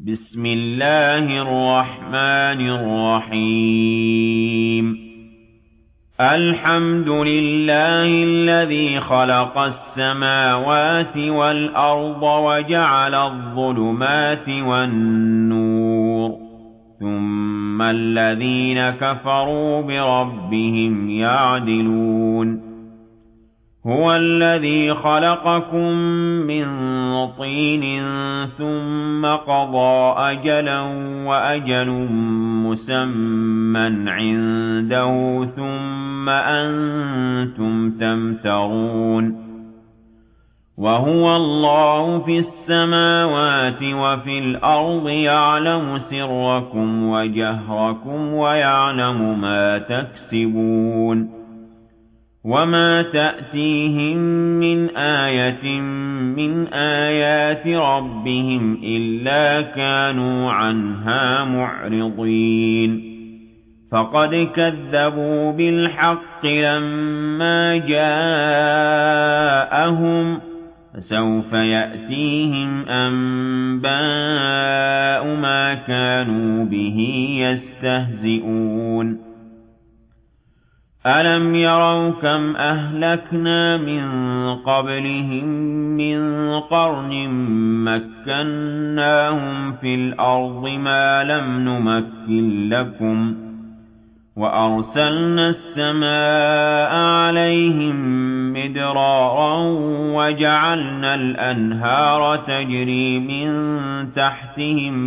بسم الله الرحمن الرحيم الحمد لله الذي خلق السماوات والأرض وجعل الظلمات والنور ثم الذين كفروا بربهم يعدلون هو الذي خلقكم من طين ثم قضى أجلا وأجل مسمى عنده ثم أنتم تمترون وهو الله في السماوات وفي الأرض يعلم سركم وجهركم ويعلم ما تكسبون وما تأتيهم من آية من آيات ربهم إلا كانوا عنها معرضين فقد كذبوا بالحق لما جاءهم فسوف يأتيهم أنباء ما كانوا به يستهزئون ألم يروا كم أهلكنا من قبلهم من قرن مكناهم في الأرض ما لم نمكن لكم وأرسلنا السماء عليهم مدرارا وجعلنا الأنهار تجري من تحتهم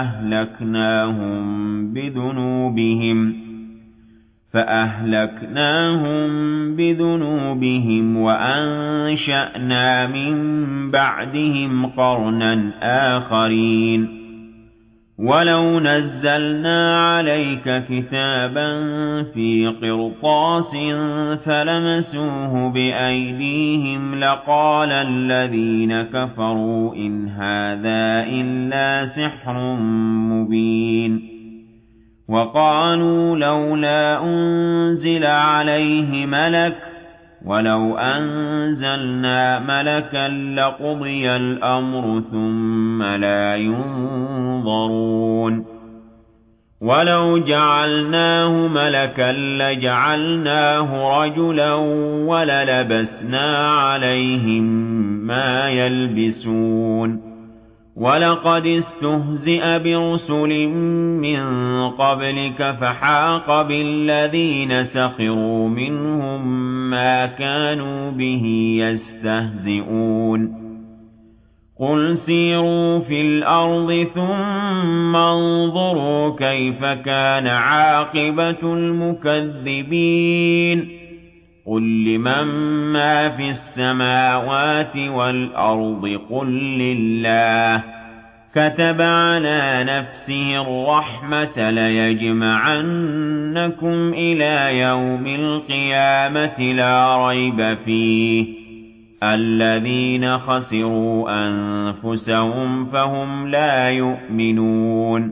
فأهلكناهم بذنوبهم وأنشأنا من بعدهم قرنا آخرين ولو نزلنا عليك كتابا في قرطاس فلمسوه بأيديهم لقال الذين كفروا إن هذا إلا سحر مبين وقالوا لولا أنزل عليه ملك ولو أنزلنا ملكا لقضي الأمر ثم لا ينظرون ولو جعلناه ملكا لجعلناه رجلا وللبسنا عليهم ما يلبسون ولقد استهزئ برسل من قبلك فحاق بالذين سخروا منهم ما كانوا به يستهزئون قل سيروا في الأرض ثم انظروا كيف كان عاقبة المكذبين قل لمن ما في السماوات والأرض قل لله كتب على نفسه الرحمة ليجمعنكم إلى يوم القيامة لا ريب فيه الذين خسروا أنفسهم فهم لا يؤمنون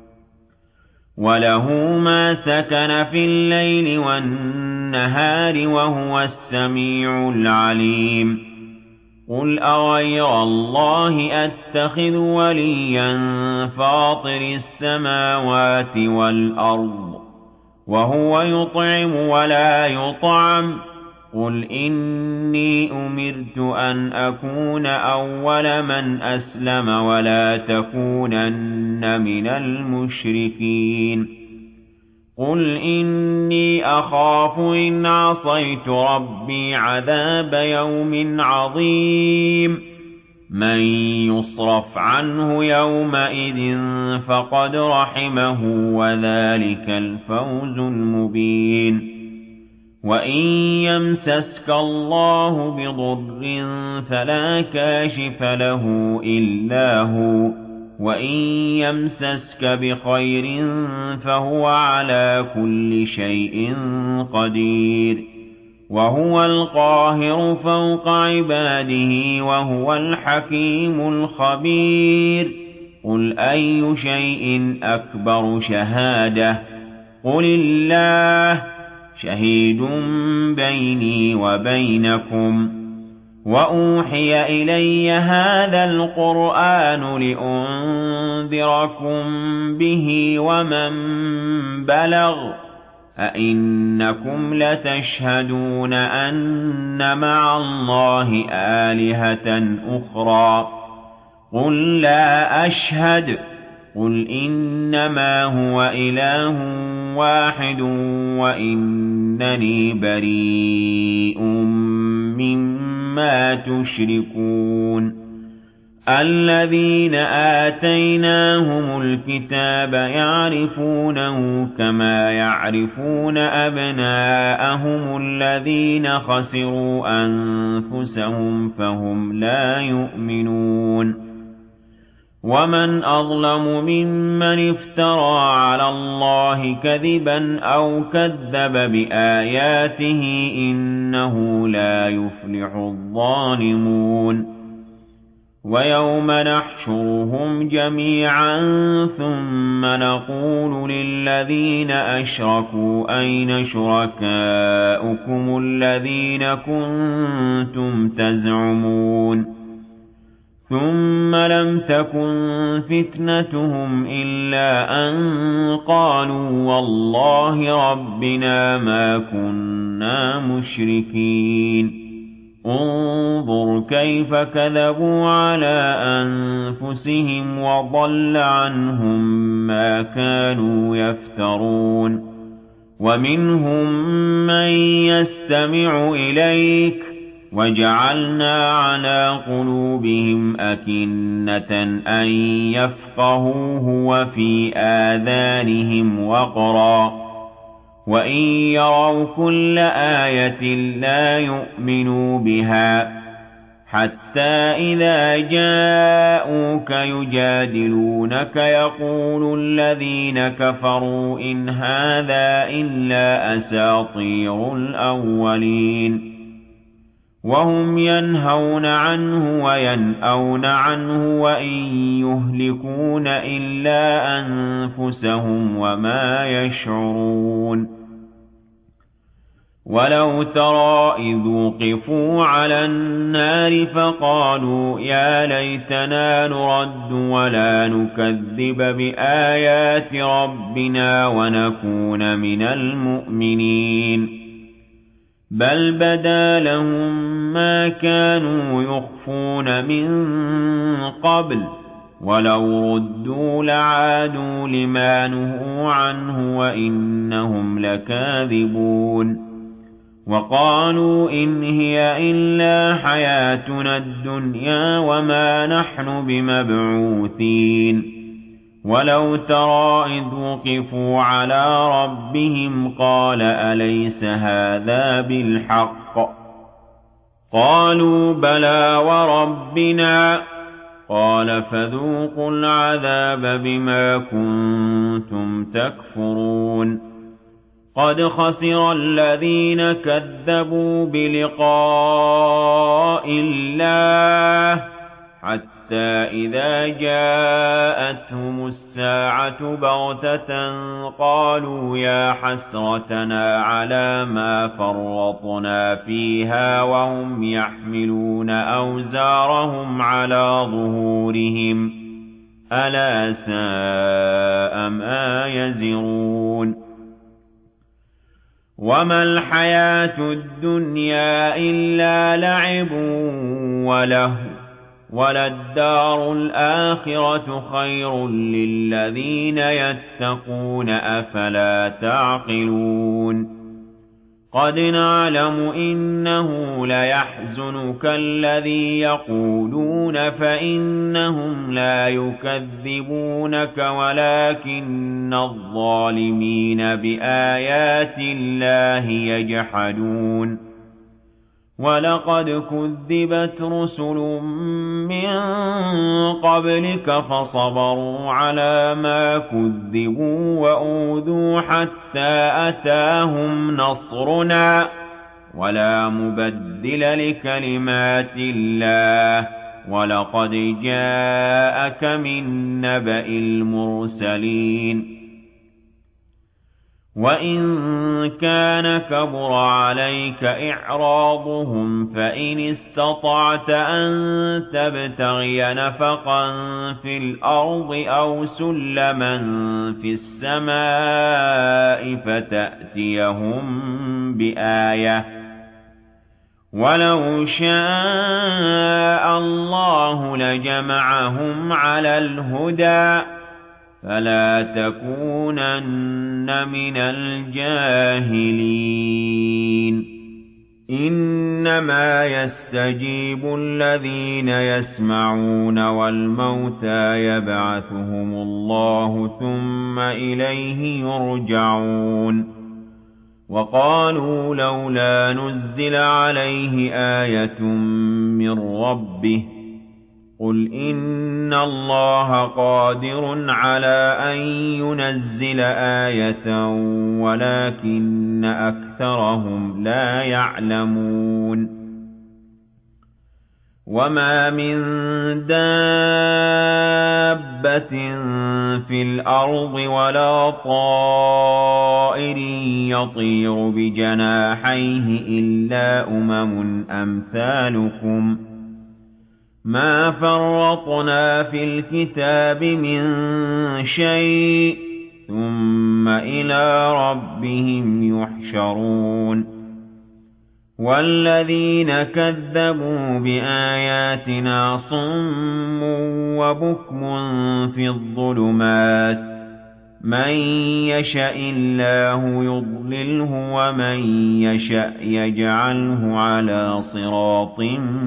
وله ما سكن في الليل والنهار وهو السميع العليم قل أغير الله أتخذ وليا فاطر السماوات والأرض وهو يطعم ولا يطعم قل إني أمرت أن أكون أول من أسلم ولا تكونن من المشركين قل إني أخاف إن عصيت ربي عذاب يوم عظيم من يصرف عنه يومئذ فقد رحمه وذلك الفوز المبين وإن يمسسك الله بضر فلا كاشف له إلا هو وإن يمسسك بخير فهو على كل شيء قدير وهو القاهر فوق عباده وهو الحكيم الخبير قل أي شيء أكبر شهادة قل الله شهيد بيني وبينكم وَأُوحِيَ إِلَيَّ هَذَا الْقُرْآنُ لِأُنذِرَكُم بِهِ وَمَن بَلَغَ أَئِنَّكُمْ لَتَشْهَدُونَ أَنَّ مَعَ اللَّهِ آلِهَةً أُخْرَى قُل لَّا أَشْهَدُ قُلْ إِنَّمَا هُوَ إِلَٰهٌ وَاحِدٌ وَإِنَّنِي بَرِيءٌ مِّمَّا تُشْرِكُونَ الَّذِينَ آتَيْنَاهُمُ الْكِتَابَ يَعْرِفُونَهُ كَمَا يَعْرِفُونَ أَبْنَاءَهُمُ الَّذِينَ خَسِرُوا أَنفُسَهُمْ فَهُمْ لَا يُؤْمِنُونَ وَمَنْ أَظْلَمُ مِمَّنِ افْتَرَىٰ عَلَى اللَّهِ كَذِبًا أَوْ كَذَّبَ بِآيَاتِهِ ۚ إِنَّهُ لَا يُفْلِحُ الظَّالِمُونَ وَيَوْمَ نَحْشُرُهُمْ جَمِيعًا ثُمَّ نَقُولُ لِلَّذِينَ أَشْرَكُوا أَيْنَ شُرَكَاؤُكُمُ الَّذِينَ كُنتُمْ تَزْعُمُونَ ثُمَّ لَمْ تَكُنْ فِتْنَتُهُمْ إِلَّا أَن قَالُوا وَاللَّهِ رَبِّنَا مَا كُنَّا مُشْرِكِينَ انظُرْ كَيْفَ كَذَبُوا عَلَىٰ أَنفُسِهِمْ وَضَلَّ عَنْهُم مَّا كَانُوا يَفْتَرُونَ وَمِنْهُم مَّن يَسْتَمِعُ إِلَيْكَ وَجَعَلْنَا عَلَىٰ قُلُوبِهِمْ أَكِنَّةً أَن يَفْقَهُوهُ وَفِي آذَانِهِمْ وَقْرًا وَإِن يَرَوْا كُلَّ آيَةٍ لَّا يُؤْمِنُوا بِهَا حَتَّىٰ إِذَا جَاءُوكَ يُجَادِلُونَكَ يَقُولُ الَّذِينَ كَفَرُوا إِنْ هَٰذَا إِلَّا أَسَاطِيرُ الْأَوَّلِينَ وَهُمْ يَنْهَوْنَ عَنْهُ وَيَنْأَوْنَ عَنْهُ وَإِن يُهْلِكُونَ إِلَّا أَنفُسَهُمْ وَمَا يَشْعُرُونَ وَلَوْ تَرَىٰ إِذْ وُقِفُوا عَلَى النَّارِ فَقَالُوا يَا لَيْتَنَا نُرَدُّ وَلَا نُكَذِّبَ بِآيَاتِ رَبِّنَا وَنَكُونَ مِنَ الْمُؤْمِنِينَ بَلْ بَدَا لَهُم مَّا كَانُوا يُخْفُونَ مِن قَبْلُ وَلَوْ رُدُّوا لَعَادُوا لِمَا نُهُوا عَنْهُ وَإِنَّهُمْ لَكَاذِبُونَ وَقَالُوا إِنْ هِيَ إِلَّا حَيَاتُنَا الدُّنْيَا وَمَا نَحْنُ بِمَبْعُوثِينَ وَلَوْ تَرَىٰ إِذْ وُقِفُوا عَلَىٰ رَبِّهِمْ قَالَ أَلَيْسَ هَٰذَا بِالْحَقِّ قَالُوا بَلَىٰ وَرَبِّنَا قَالَ فَذُوقُوا الْعَذَابَ بِمَا كُنتُمْ تَكْفُرُونَ قَدْ خَسِرَ الَّذِينَ كَذَّبُوا بِلِقَاءِ اللَّهِ حَتَّىٰ إِذَا جَاءَتْهُمُ السَّاعَةُ بَغْتَةً قَالُوا يَا حَسْرَتَنَا عَلَىٰ مَا فَرَّطْنَا فِيهَا وَهُمْ يَحْمِلُونَ أَوْزَارَهُمْ عَلَىٰ ظُهُورِهِمْ أَلَا سَاءَ مَا يَزِرُونَ وَمَا الْحَيَاةُ الدُّنْيَا إِلَّا لَعِبٌ وَلَهْوٌ وَلَلدَّارُ الْآخِرَةُ خَيْرٌ لِّلَّذِينَ يَتَّقُونَ أَفَلَا تَعْقِلُونَ قَدْ نَعْلَمُ إِنَّهُ لَيَحْزُنُكَ الَّذِي يَقُولُونَ فَإِنَّهُمْ لَا يُكَذِّبُونَكَ وَلَٰكِنَّ الظَّالِمِينَ بِآيَاتِ اللَّهِ يَجْحَدُونَ وَلَقَدْ كُذِّبَتْ رُسُلٌ مِّن قَبْلِكَ فَصَبَرُوا عَلَىٰ مَا كُذِّبُوا وَأُوذُوا حَتَّىٰ أَتَاهُمْ نَصْرُنَا وَلَا مُبَدِّلَ لِكَلِمَاتِ اللَّهِ وَلَقَدْ جَاءَكَ مِن نَّبَإِ الْمُرْسَلِينَ وَإِن كَانَ كَبُرَ عَلَيْكَ إِعْرَاضُهُمْ فَإِنِ اسْتَطَعْتَ أَن تَبْتَغِيَ نَفَقًا فِي الْأَرْضِ أَوْ سُلَّمًا فِي السَّمَاءِ فَتَأْتِيَهُم بِآيَةٍ ۚ وَلَوْ شَاءَ اللَّهُ لَجَمَعَهُمْ عَلَى الْهُدَىٰ فَلَا تَكُونَنَّ مِنَ الْجَاهِلِينَ إِنَّمَا يَسْتَجِيبُ الَّذِينَ يَسْمَعُونَ وَالْمَوْتَىٰ يَبْعَثُهُمُ اللَّهُ ثُمَّ إِلَيْهِ يُرْجَعُونَ وَقَالُوا لَوْلَا نُزِّلَ عَلَيْهِ آيَةٌ مِّن رَّبِّهِ قُلْ إِنَّ اللَّهَ قَادِرٌ عَلَىٰ أَن يُنَزِّلَ آيَةً وَلَٰكِنَّ أَكْثَرَهُمْ لَا يَعْلَمُونَ وَمَا مِن دَابَّةٍ فِي الْأَرْضِ وَلَا طَائِرٍ يَطِيرُ بِجَنَاحَيْهِ إِلَّا أَمْثَالُكُم ۚ مَا فَرَّطْنَا فِي الْكِتَابِ مِن شَيْءٍ ثُمَّ إِلَىٰ رَبِّهِمْ يُحْشَرُونَ وَالَّذِينَ كَذَّبُوا بِآيَاتِنَا صُمٌّ وَبُكْمٌ فِي الظُّلُمَاتِ ۗ مَن يَشَإِ اللَّهُ يُضْلِلْهُ وَمَن يَشَأْ يَجْعَلْهُ عَلَىٰ صِرَاطٍ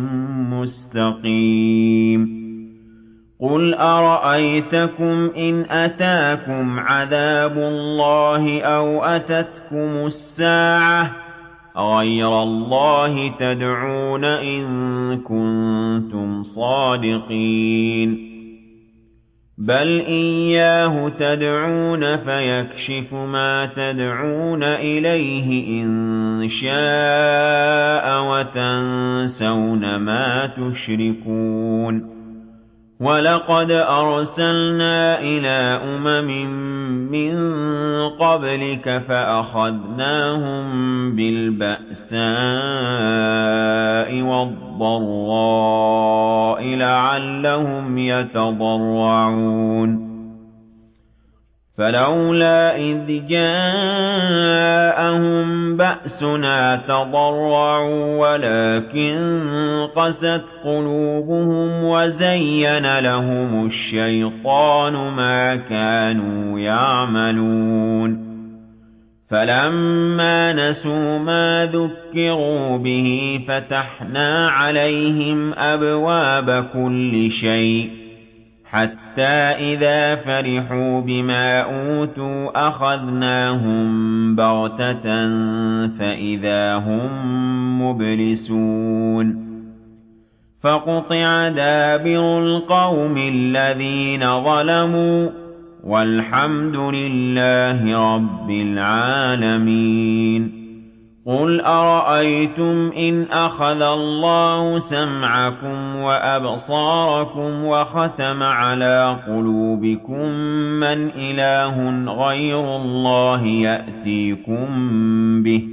مُّسْتَقِيمٍ قُلْ أَرَأَيْتَكُمْ إِنْ أَتَاكُمْ عَذَابُ اللَّهِ أَوْ أَتَتْكُمُ السَّاعَةُ أَغَيْرَ اللَّهِ تَدْعُونَ إِن كُنتُمْ صَادِقِينَ بَلْ إِيَّاهُ تَدْعُونَ فَيَكْشِفُ مَا تَدْعُونَ إِلَيْهِ إِن شَاءَ وَتَنسَوْنَ مَا تُشْرِكُونَ وَلَقَدْ أَرْسَلْنَا إِلَىٰ مِن قَبْلِكَ فَأَخَذْنَاهُم بِالْبَأْسَاءِ وَالضَّرَّاءِ لَعَلَّهُمْ يَتَضَرَّعُونَ فَلَوْلَا إِذْ جَاءَهُم بَأْسُنَا تَضَرَّعُوا وَلَٰكِن قَسَتْ قُلُوبُهُمْ وَزَيَّنَ لَهُمُ الشَّيْطَانُ مَا كَانُوا يَعْمَلُونَ فَلَمَّا نَسُوا مَا ذُكِّرُوا بِهِ فَتَحْنَا عَلَيْهِمْ أَبْوَابَ كُلِّ شَيْءٍ حَتَّىٰ إِذَا فَرِحُوا بِمَا أُوتُوا أَخَذْنَاهُم بَغْتَةً فَإِذَا هُم مُّبْلِسُونَ فَقُطِعَ دَابِرُ الْقَوْمِ الَّذِينَ ظَلَمُوا وَالْحَمْدُ لِلَّهِ رَبِّ الْعَالَمِينَ قُلْ أَرَأَيْتُمْ إِنْ أَخَذَ اللَّهُ سَمْعَكُمْ وَأَبْصَارَكُمْ وَخَتَمَ عَلَىٰ قُلُوبِكُم مَّنْ إِلَٰهٌ غَيْرُ اللَّهِ يَأْتِيكُم بِهِ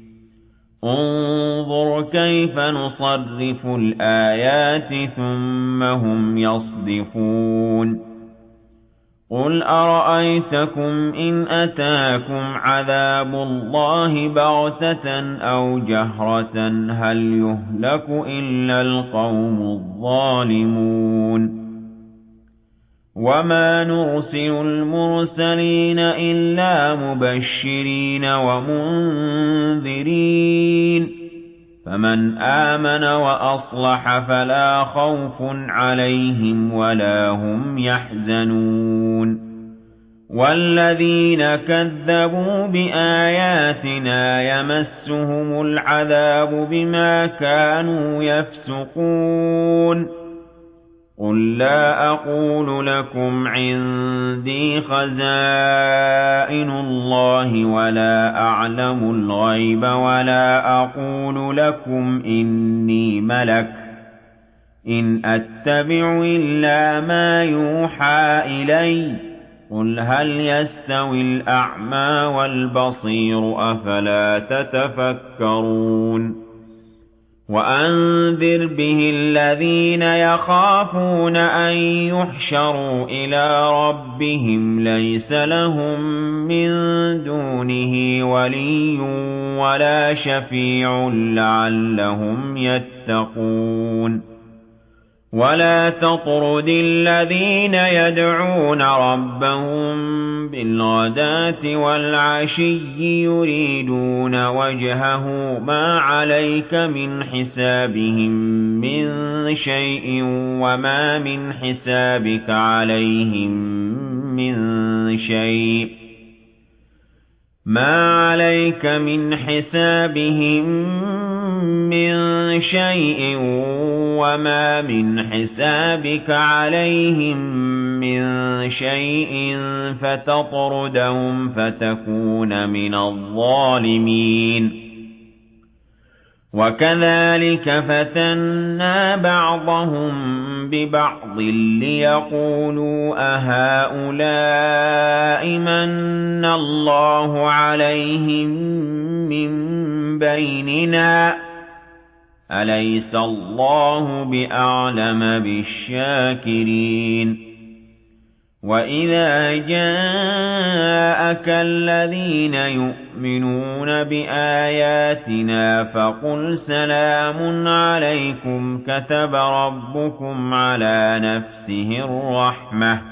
انظُرْ كَيْفَ نُصَرِّفُ الْآيَاتِ ثُمَّ هُمْ يَصْدِفُونَ قُلْ أَرَأَيْتَكُمْ إِنْ أَتَاكُمْ عَذَابُ اللَّهِ بَغْتَةً أَوْ جَهْرَةً هَلْ يُهْلَكُ إِلَّا الْقَوْمُ الظَّالِمُونَ وَمَا نُرْسِلُ الْمُرْسَلِينَ إِلَّا مُبَشِّرِينَ وَمُنذِرِينَ فَمَنْ آمَنَ وَأَصْلَحَ فَلَا خَوْفٌ عَلَيْهِمْ وَلَا هُمْ يَحْزَنُونَ وَالَّذِينَ كَذَّبُوا بِآيَاتِنَا يَمَسُّهُمُ الْعَذَابُ بِمَا كَانُوا يَفْسُقُونَ قُل لَّا أَقُولُ لَكُمْ عِندِي خَزَائِنُ اللَّهِ وَلَا أَعْلَمُ الْغَيْبَ وَلَا أَقُولُ لَكُمْ إِنِّي مَلَكٌ إِنْ أَتَّبِعُ إِلَّا مَا يُوحَىٰ إِلَيَّ قُلْ هَلْ يَسْتَوِي الْأَعْمَى وَالْبَصِيرُ أَفَلَا تَتَفَكَّرُونَ وَأَنذِرْ بِهِ الَّذِينَ يَخَافُونَ أَن يُحْشَرُوا إِلَىٰ رَبِّهِمْ لَيْسَ لَهُم مِّن دُونِهِ وَلِيٌّ وَلَا شَفِيعٌ لَّعَلَّهُمْ يَتَّقُونَ وَلَا تَطْرُدِ الَّذِينَ يَدْعُونَ رَبَّهُم بِالْغَدَاةِ وَالْعَشِيِّ يُرِيدُونَ وَجْهَهُ مَا عَلَيْكَ مِنْ حِسَابِهِم مِّن شَيْءٍ وَمَا مِنْ حِسَابِكَ عَلَيْهِم مِّن شَيْءٍ مَا عَلَيْكَ مِنْ حِسَابِهِم مِّن شَيْءٍ وَمَا مِنْ حِسَابِكَ عَلَيْهِم مِّن شَيْءٍ فَتَطْرُدَهُمْ فَتَكُونَ مِنَ الظَّالِمِينَ وَكَذَلِكَ فَتَنَّا بَعْضَهُم بِبَعْضٍ لِّيَقُولُوا أَهَٰؤُلَاءِ مَنَّ اللَّهُ عَلَيْهِم مِّن بَيْنِنَا ۗ أَلَيْسَ اللَّهُ بِأَعْلَمَ بِالشَّاكِرِينَ وَإِذَا جَاءَكَ الَّذِينَ يُؤْمِنُونَ بِآيَاتِنَا فَقُلْ سَلَامٌ عَلَيْكُمْ كَتَبَ رَبُّكُمْ عَلَىٰ نَفْسِهِ الرَّحْمَةَ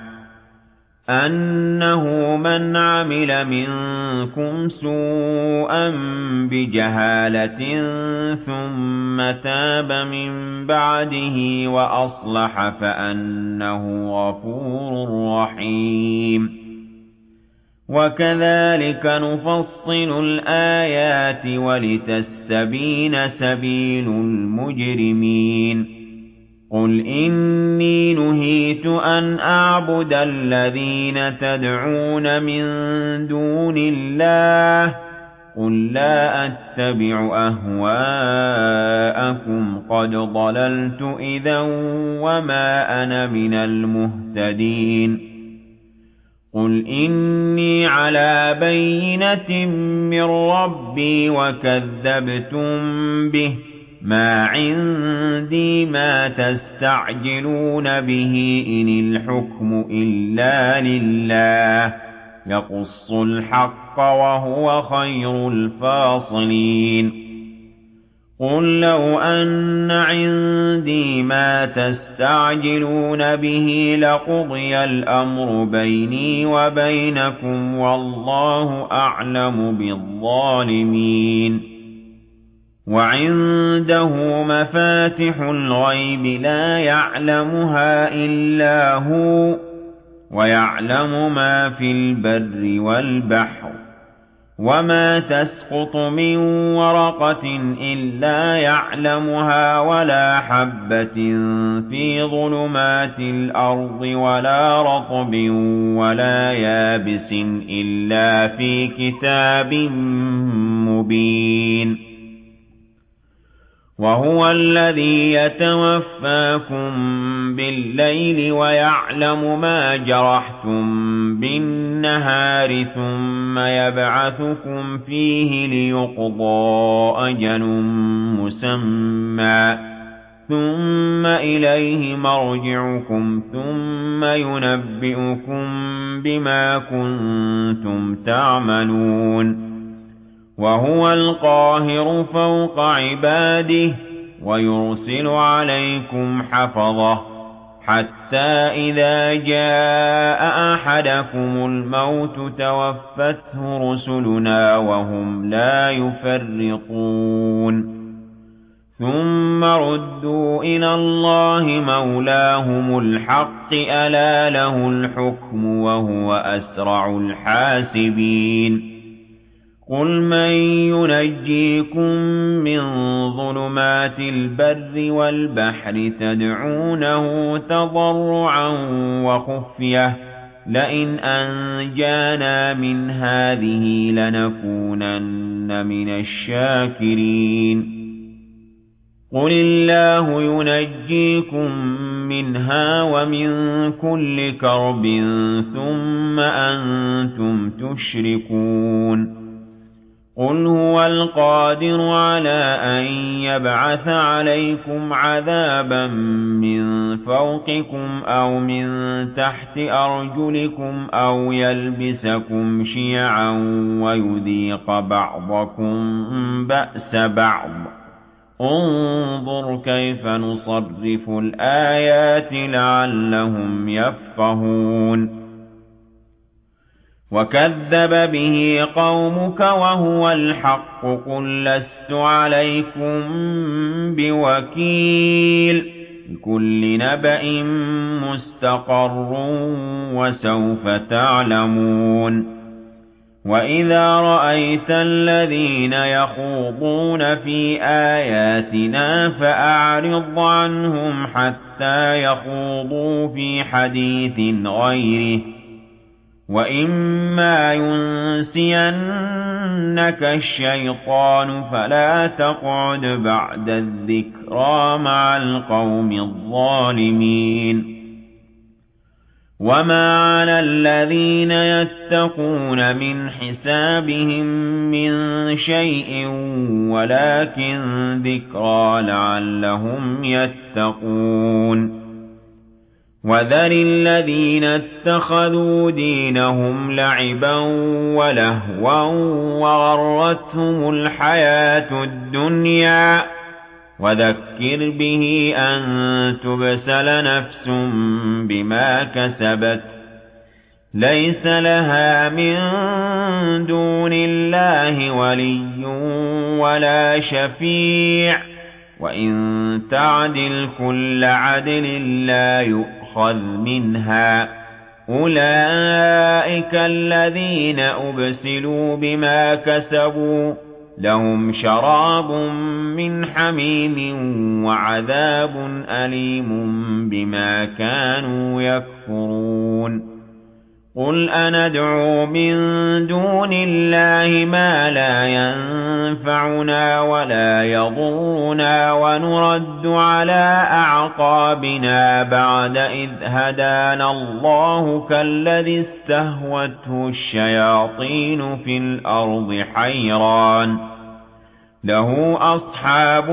أَنَّهُ مَنْ عَمِلَ مِنكُمْ سُوءًا بِجَهَالَةٍ ثُمَّ تَابَ مِن بَعْدِهِ وَأَصْلَحَ فَأَنَّهُ غَفُورٌ رَّحِيمٌ وَكَذَلِكَ نُفَصِّلُ الْآيَاتِ وَلِتَسْتَبِينَ سَبِيلُ الْمُجْرِمِينَ قُلْ إِنِّي نُهِيتُ أَنْ أَعْبُدَ الَّذِينَ تَدْعُونَ مِن دُونِ اللَّهِ قُل لَّا أَتَّبِعُ أَهْوَاءَكُمْ قَدْ ضَلَلْتُ إِذًا وَمَا أَنَا مِنَ الْمُهْتَدِينَ قُلْ إِنِّي عَلَىٰ بَيِّنَةٍ مِّن رَّبِّي وَكَذَّبْتُم بِهِ مَا عِندِي مَا تَسْتَعْجِلُونَ بِهِ إِنِ الْحُكْمُ إِلَّا لِلَّهِ يَقُصُّ الْحَقَّ وَهُوَ خَيْرُ الْفَاصِلِينَ قُل لَّوْ أَنَّ عِندِي مَا تَسْتَعْجِلُونَ بِهِ لَقُضِيَ الْأَمْرُ بَيْنِي وَبَيْنَكُمْ وَاللَّهُ أَعْلَمُ بِالظَّالِمِينَ وَعِندَهُ مَفَاتِحُ الْغَيْبِ لَا يَعْلَمُهَا إِلَّا هُوَ وَيَعْلَمُ مَا فِي الْبَرِّ وَالْبَحْرِ وَمَا تَسْقُطُ مِن وَرَقَةٍ إِلَّا يَعْلَمُهَا وَلَا حَبَّةٍ فِي ظُلُمَاتِ الْأَرْضِ وَلَا رَطْبٍ وَلَا يَابِسٍ إِلَّا فِي كِتَابٍ مُّبِينٍ وَهُوَ الَّذِي يَتَوَفَّاكُم بِاللَّيْلِ وَيَعْلَمُ مَا جَرَحْتُم بِالنَّهَارِ ثُمَّ يَبْعَثُكُمْ فِيهِ لِيُقْضَىٰ أَجَلٌ مُّسَمًّى ثُمَّ إِلَيْهِ مَرْجِعُكُمْ ثُمَّ يُنَبِّئُكُم بِمَا كُنتُمْ تَعْمَلُونَ وَهُوَ الْقَاهِرُ فَوْقَ عِبَادِهِ وَيُرْسِلُ عَلَيْكُمْ حَفَظَةً حَتَّىٰ إِذَا جَاءَ أَحَدَكُمُ الْمَوْتُ تَوَفَّتْهُ رُسُلُنَا وَهُمْ لَا يُفَرِّطُونَ ثُمَّ رُدُّوا إِلَى اللَّهِ مَوْلَاهُمُ الْحَقِّ أَلَا لَهُ الْحُكْمُ وَهُوَ أَسْرَعُ الْحَاسِبِينَ قُلْ مَن يُنَجِّيكُم مِّن ظُلُمَاتِ الْبَرِّ وَالْبَحْرِ تَدْعُونَهُ تَضَرُّعًا وَخُفْيَةً لَّئِنْ أَنجَانَا مِنْ هَٰذِهِ لَنَكُونَنَّ مِنَ الشَّاكِرِينَ قُلِ اللَّهُ يُنَجِّيكُم مِّنْهَا وَمِن كُلِّ كَرْبٍ ثُمَّ أَنتُمْ تُشْرِكُونَ قُلْ هُوَ الْقَادِرُ عَلَىٰ أَن يَبْعَثَ عَلَيْكُمْ عَذَابًا مِّن فَوْقِكُمْ أَوْ مِن تَحْتِ أَرْجُلِكُمْ أَوْ يَلْبِسَكُمْ شِيَعًا وَيُذِيقَ بَعْضَكُم بَأْسَ بَعْضٍ ۗ انظُرْ كَيْفَ نُصَرِّفُ الْآيَاتِ لَعَلَّهُمْ يَفْقَهُونَ وَكَذَّبَ بِهِ قَوْمُكَ وَهُوَ الْحَقُّ قُل لَّسْتُ عَلَيْكُم بِوَكِيلٍ لِّكُلِّ نَبَإٍ مُّسْتَقَرٌّ وَسَوْفَ تَعْلَمُونَ وَإِذَا رَأَيْتَ الَّذِينَ يَخُوضُونَ فِي آيَاتِنَا فَأَعْرِضْ عَنْهُمْ حَتَّىٰ يَخُوضُوا فِي حَدِيثٍ غَيْرِهِ ۚ وَإِمَّا يُنسِيَنَّكَ الشَّيْطَانُ فَلَا تَقْعُدْ بَعْدَ الذِّكْرَىٰ مَعَ الْقَوْمِ الظَّالِمِينَ وَمَا عَلَى الَّذِينَ يَتَّقُونَ مِنْ حِسَابِهِم مِّن شَيْءٍ وَلَٰكِن ذِكْرَىٰ لَعَلَّهُمْ يَتَّقُونَ وَذَرِ الَّذِينَ اتَّخَذُوا دِينَهُمْ لَعِبًا وَلَهْوًا وَغَرَّتْهُمُ الْحَيَاةُ الدُّنْيَا ۚ وَذَكِّرْ بِهِ أَن تُبْسَلَ نَفْسٌ بِمَا كَسَبَتْ لَيْسَ لَهَا مِن دُونِ اللَّهِ وَلِيٌّ وَلَا شَفِيعٌ ۚ وَإِن تَعْدِلْ كُلَّ عَدْلٍ لَّا يُؤْخَذْ مِنْهَا ۗ أُولَٰئِكَ الَّذِينَ أُبْسِلُوا بِمَا كَسَبُوا ۖ لَهُمْ شَرَابٌ مِّنْ حَمِيمٍ وَعَذَابٌ أَلِيمٌ بِمَا كَانُوا يَكْفُرُونَ قُلْ أَنَدْعُو مِن دُونِ اللَّهِ مَا لَا يَنفَعُنَا وَلَا يَضُرُّنَا وَنُرَدُّ عَلَىٰ أَعْقَابِنَا بَعْدَ إِذْ هَدَانَا اللَّهُ كَالَّذِي اسْتَهْوَتْهُ الشَّيَاطِينُ فِي الْأَرْضِ حَيْرَانٌ لَّهُ أَصْحَابٌ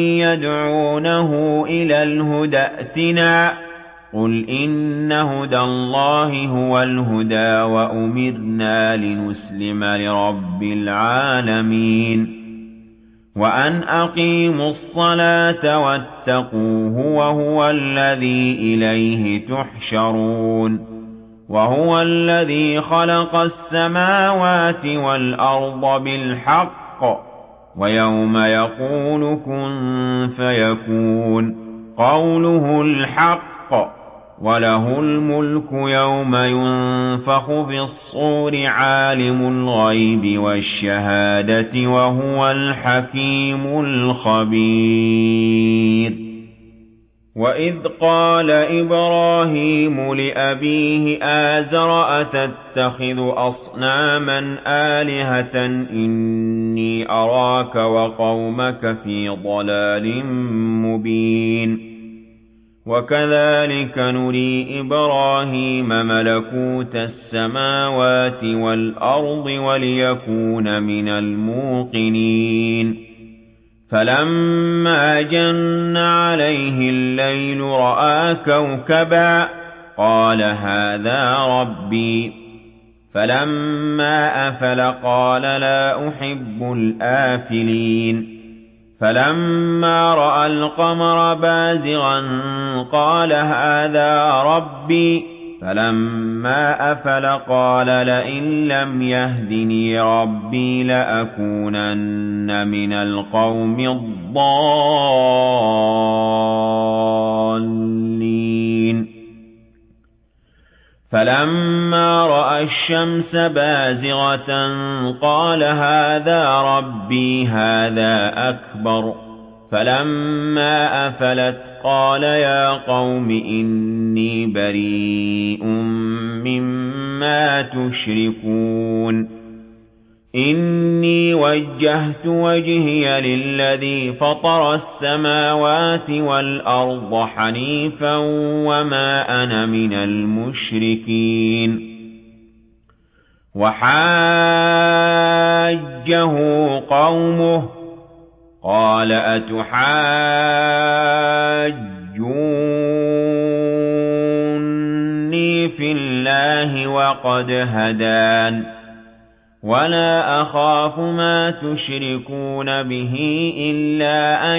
يَدْعُونَهُ إِلَى الْهُدَى ائْتِنَا ۗ قُلْ إِنَّ هُدَى اللَّهِ هُوَ الْهُدَىٰ وَأُمِرْنَا لِنُسْلِمَ لِرَبِّ الْعَالَمِينَ وَأَنْ أَقِيمُوا الصَّلَاةَ وَاتَّقُوهُ وَهُوَ الَّذِي إِلَيْهِ تُحْشَرُونَ وَهُوَ الَّذِي خَلَقَ السَّمَاوَاتِ وَالْأَرْضَ بِالْحَقِّ وَيَوْمَ يَقُولُ كُن فَيَكُونُ قَوْلُهُ الْحَقُّ وَلَهُ الْمُلْكُ يَوْمَ يُنفَخُ فِي الصُّورِ عَالِمُ الْغَيْبِ وَالشَّهَادَةِ وَهُوَ الْحَكِيمُ الْخَبِيرُ وَإِذْ قَالَ إِبْرَاهِيمُ لِأَبِيهِ آزَرَ أَتَتَّخِذُ أَصْنَامًا آلِهَةً إِنِّي أَرَاكَ وَقَوْمَكَ فِي ضَلَالٍ مُّبِينٍ وَكَذَٰلِكَ نُرِي إِبْرَاهِيمَ مَلَكُوتَ السَّمَاوَاتِ وَالْأَرْضِ وَلِيَكُونَ مِنَ الْمُوقِنِينَ فَلَمَّا جَنَّ عَلَيْهِ اللَّيْلُ رَأَىٰ كَوْكَبًا قَالَ هَٰذَا رَبِّي فَلَمَّا أَفَلَ قَالَ لَا أُحِبُّ الْآفِلِينَ فَلَمَّا رَأَى الْقَمَرَ بَازِغًا قَالَ هَٰذَا رَبِّي فَلَمَّا أَفَلَ قَالَ لَئِن لَّمْ يَهْدِنِي رَبِّي لَأَكُونَنَّ مِنَ الْقَوْمِ الضَّالِّينَ فَلَمَّا رَأَى الشَّمْسَ بَازِغَةً قَالَ هَٰذَا رَبِّي هَٰذَا أَكْبَرُ فَلَمَّا أَفَلَتْ قَالَ يَا قَوْمِ إِنِّي بَرِيءٌ مِّمَّا تُشْرِكُونَ إِنِّي وَجَّهْتُ وَجْهِيَ لِلَّذِي فَطَرَ السَّمَاوَاتِ وَالْأَرْضَ حَنِيفًا وَمَا أَنَا مِنَ الْمُشْرِكِينَ وَحَاجَّهُ قَوْمُهُ قَالَ أَتُحَاجُّونِّي فِي اللَّهِ وَقَدْ هَدَانِ وَلَا أَخَافُ مَا تُشْرِكُونَ بِهِ إِلَّا أَن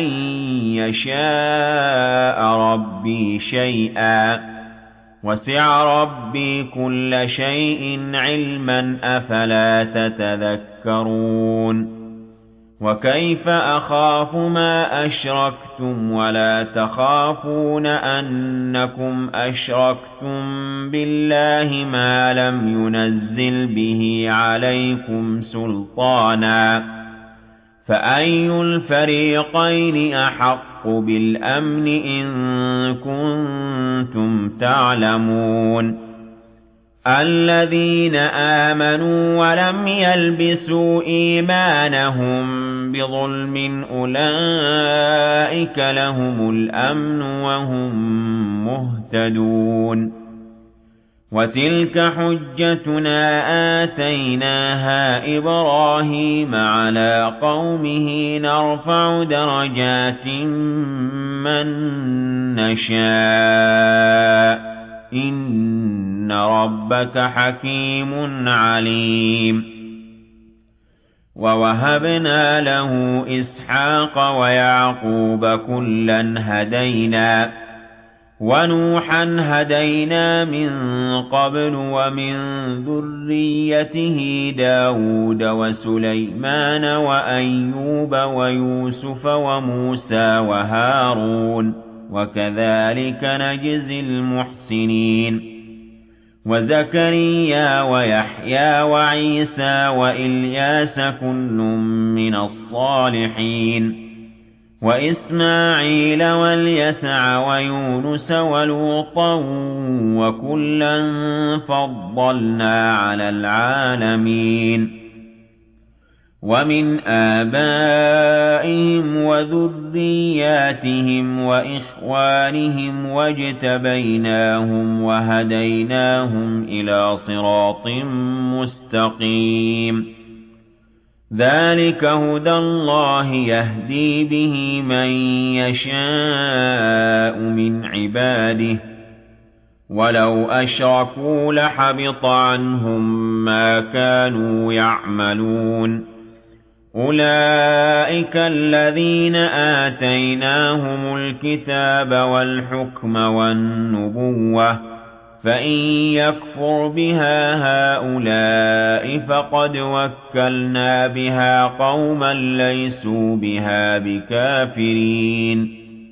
يَشَاءَ رَبِّي شَيْئًا وَسِعَ رَبِّي كُلَّ شَيْءٍ عِلْمًا أَفَلَا تَتَذَكَّرُونَ وَكَيْفَ أَخَافُ مَا أَشْرَكْتُمْ وَلَا تَخَافُونَ أَنَّكُمْ أَشْرَكْتُم بِاللَّهِ مَا لَمْ يُنَزِّلْ بِهِ عَلَيْكُمْ سُلْطَانًا فَأَيُّ الْفَرِيقَيْنِ أَحَقُّ بِالْأَمْنِ إِن كُنتُمْ تَعْلَمُونَ الَّذِينَ آمَنُوا وَلَمْ يَلْبِسُوا إِيمَانَهُم بِظُلْمٍ أُولَئِكَ لَهُمُ الْأَمْنُ وَهُم مُّهْتَدُونَ وَتِلْكَ حُجَّتُنَا آتَيْنَاهَا إِبْرَاهِيمَ عَلَىٰ قَوْمِهِ نَرْفَعُ دَرَجَاتٍ مَّن نَّشَاءُ ۗ إِنَّ رَبَّكَ حَكِيمٌ عَلِيمٌ وَوَهَبْنَا لَهُ إِسْحَاقَ وَيَعْقُوبَ كُلًّا هَدَيْنَا وَنُوحًا هَدَيْنَا مِن قَبْلُ وَمِن ذُرِّيَّتِهِ دَاوُودَ وَسُلَيْمَانَ وَأَيُّوبَ وَيُوسُفَ وَمُوسَىٰ وَهَارُونَ وَكَذَٰلِكَ نَجْزِي الْمُحْسِنِينَ وَزَكَرِيَّا وَيَحْيَىٰ وَعِيسَىٰ وَإِلْيَاسَ كُلٌّ مِّنَ الصَّالِحِينَ وَإِسْمَاعِيلَ وَالْيَسَعَ وَيُونُسَ وَلُوطًا وَكُلًّا فَضَّلْنَا عَلَى الْعَالَمِينَ وَمِنْ آبَائِهِمْ وَذُرِّيَّاتِهِمْ وَإِخْوَانِهِمْ وَاجْتَبَيْنَاهُمْ وَهَدَيْنَاهُمْ إِلَىٰ صِرَاطٍ مُّسْتَقِيمٍ ذَٰلِكَ هُدَى اللَّهِ يَهْدِي بِهِ مَن يَشَاءُ مِنْ عِبَادِهِ ۚ وَلَوْ أَشْرَكُوا لَحَبِطَ عَنْهُم مَّا كَانُوا يَعْمَلُونَ أُولَٰئِكَ الَّذِينَ آتَيْنَاهُمُ الْكِتَابَ وَالْحُكْمَ وَالنُّبُوَّةَ ۚ فَإِن يَكْفُرْ بِهَا هَٰؤُلَاءِ فَقَدْ وَكَّلْنَا بِهَا قَوْمًا لَّيْسُوا بِهَا بِكَافِرِينَ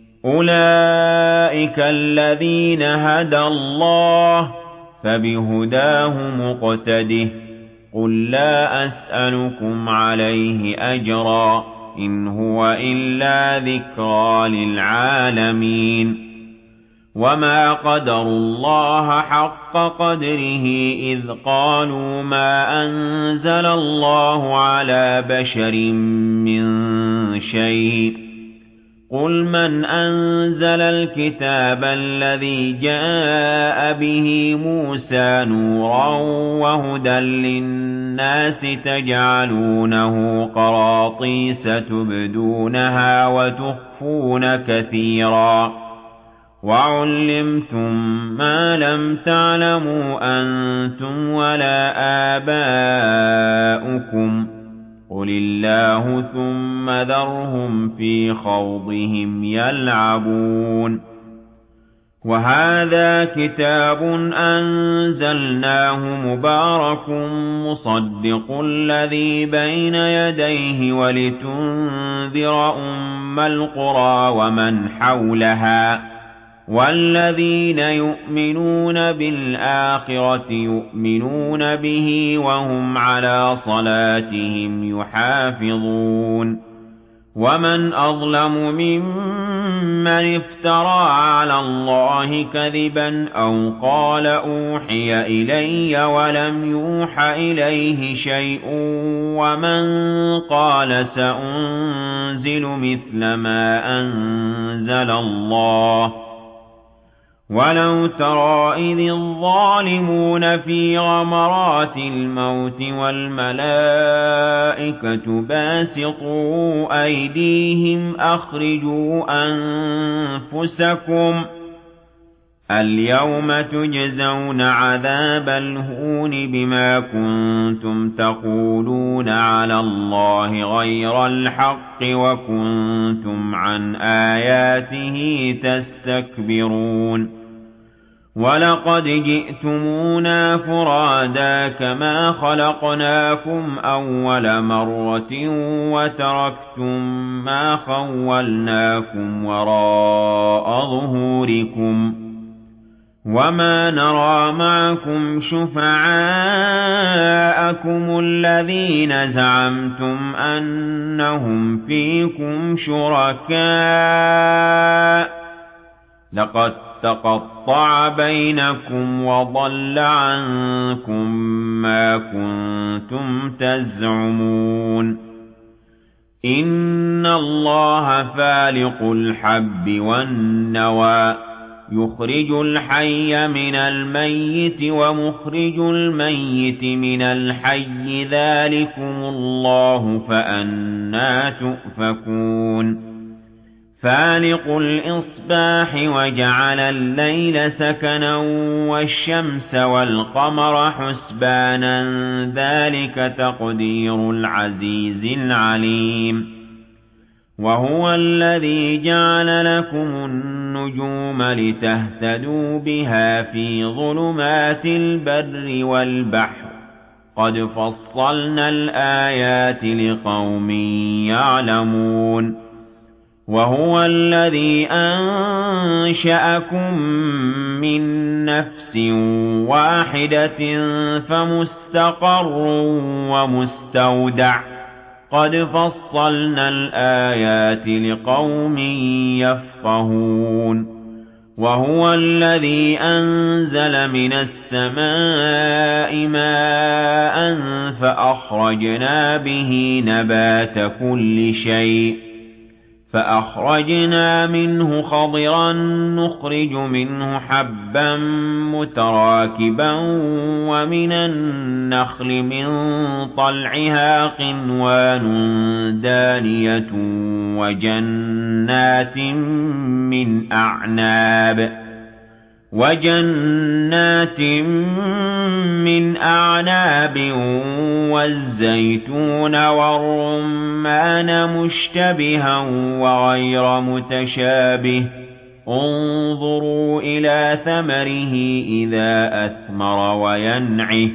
أُولَٰئِكَ الَّذِينَ هَدَى اللَّهُ ۖ فَبِهُدَاهُ مُقْتَدِهْ ۗ قُل لَّا أَسْأَلُكُمْ عَلَيْهِ أَجْرًا ۖ إِنْ هُوَ إِلَّا ذِكْرَىٰ لِلْعَالَمِينَ وَمَا قَدَرُوا اللَّهَ حَقَّ قَدْرِهِ إِذْ قَالُوا مَا أَنزَلَ اللَّهُ عَلَىٰ بَشَرٍ مِّن شَيْءٍ ۗ قُلْ مَنْ أَنزَلَ الْكِتَابَ الَّذِي جَاءَ بِهِ مُوسَىٰ نُورًا وَهُدًى لِّلنَّاسِ تَجْعَلُونَهُ قَرَاطِيسَ تُبْدُونَهَا وَتُخْفُونَ كَثِيرًا ۖ وَعُلِّمْتُم مَّا لَمْ تَعْلَمُوا أَنتُمْ وَلَا آبَاؤُكُمْ ۖ قُلِ اللَّهُ ثُمَّ ذَرْهُمْ فِي خَوْضِهِمْ يَلْعَبُونَ وَهَٰذَا كِتَابٌ أَنزَلْنَاهُ مُبَارَكٌ مُّصَدِّقُ الَّذِي بَيْنَ يَدَيْهِ وَلِتُنذِرَ أُمَّ الْقُرَىٰ وَمَنْ حَوْلَهَا ۚ وَالَّذِينَ يُؤْمِنُونَ بِالْآخِرَةِ يُؤْمِنُونَ بِهِ وَهُمْ عَلَىٰ صَلَاتِهِمْ يُحَافِظُونَ وَمَنْ أَظْلَمُ مِمَّن من افترى على الله كذبا أو قال أوحي إلي ولم يوح إليه شيء ومن قال سأنزل مثل ما أنزل الله ولو ترى إذ الظالمون في غمرات الموت والملائكة باسطوا أيديهم أخرجوا أنفسكم اليوم تجزون عذاب الهون بما كنتم تقولون على الله غير الحق وكنتم عن آياته تستكبرون ولقد جئتمونا فرادا كما خلقناكم أول مرة وتركتم ما خولناكم وراء ظهوركم وما نرى معكم شفعاءكم الذين زعمتم أنهم فيكم شركاء لقد تقطع بينكم وضل عنكم ما كنتم تزعمون إن الله فالق الحب والنوى يخرج الحي من الميت ومخرج الميت من الحي ذلكم الله فأنى تؤفكون فالق الإصباح وجعل الليل سكنا والشمس والقمر حسبانا ذلك تقدير العزيز العليم وهو الذي جعل لكم النجوم لتهتدوا بها في ظلمات البر والبحر قد فصلنا الآيات لقوم يعلمون وهو الذي أنشأكم من نفس واحدة فمستقر ومستودع قد فصلنا الآيات لقوم يفقهون وهو الذي أنزل من السماء ماء فأخرجنا به نبات كل شيء فأخرجنا منه خضرا نخرج منه حبا متراكبا ومن النخل من طلعها قنوان دانية وجنات من أعناب والزيتون والرمان مشتبها وغير متشابه انظروا إلى ثمره إذا أثمر وينعه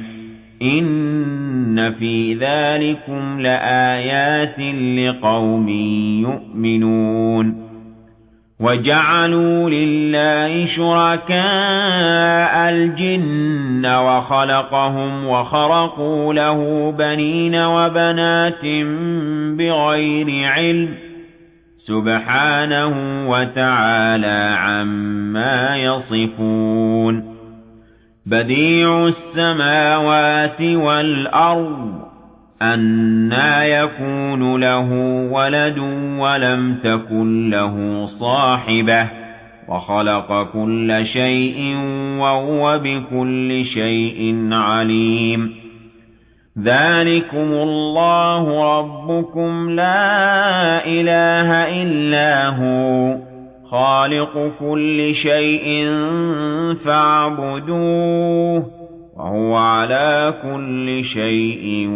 إن في ذلكم لآيات لقوم يؤمنون وجعلوا لله شركاء الجن وخلقهم وخرقوا له بنين وبنات بغير علم سبحانه وتعالى عما يصفون بديع السماوات والأرض أنى يكون له ولد ولم تكن له صاحبة وخلق كل شيء وهو بكل شيء عليم ذلكم الله ربكم لا إله إلا هو خالق كل شيء فاعبدوه وهو على كل شيء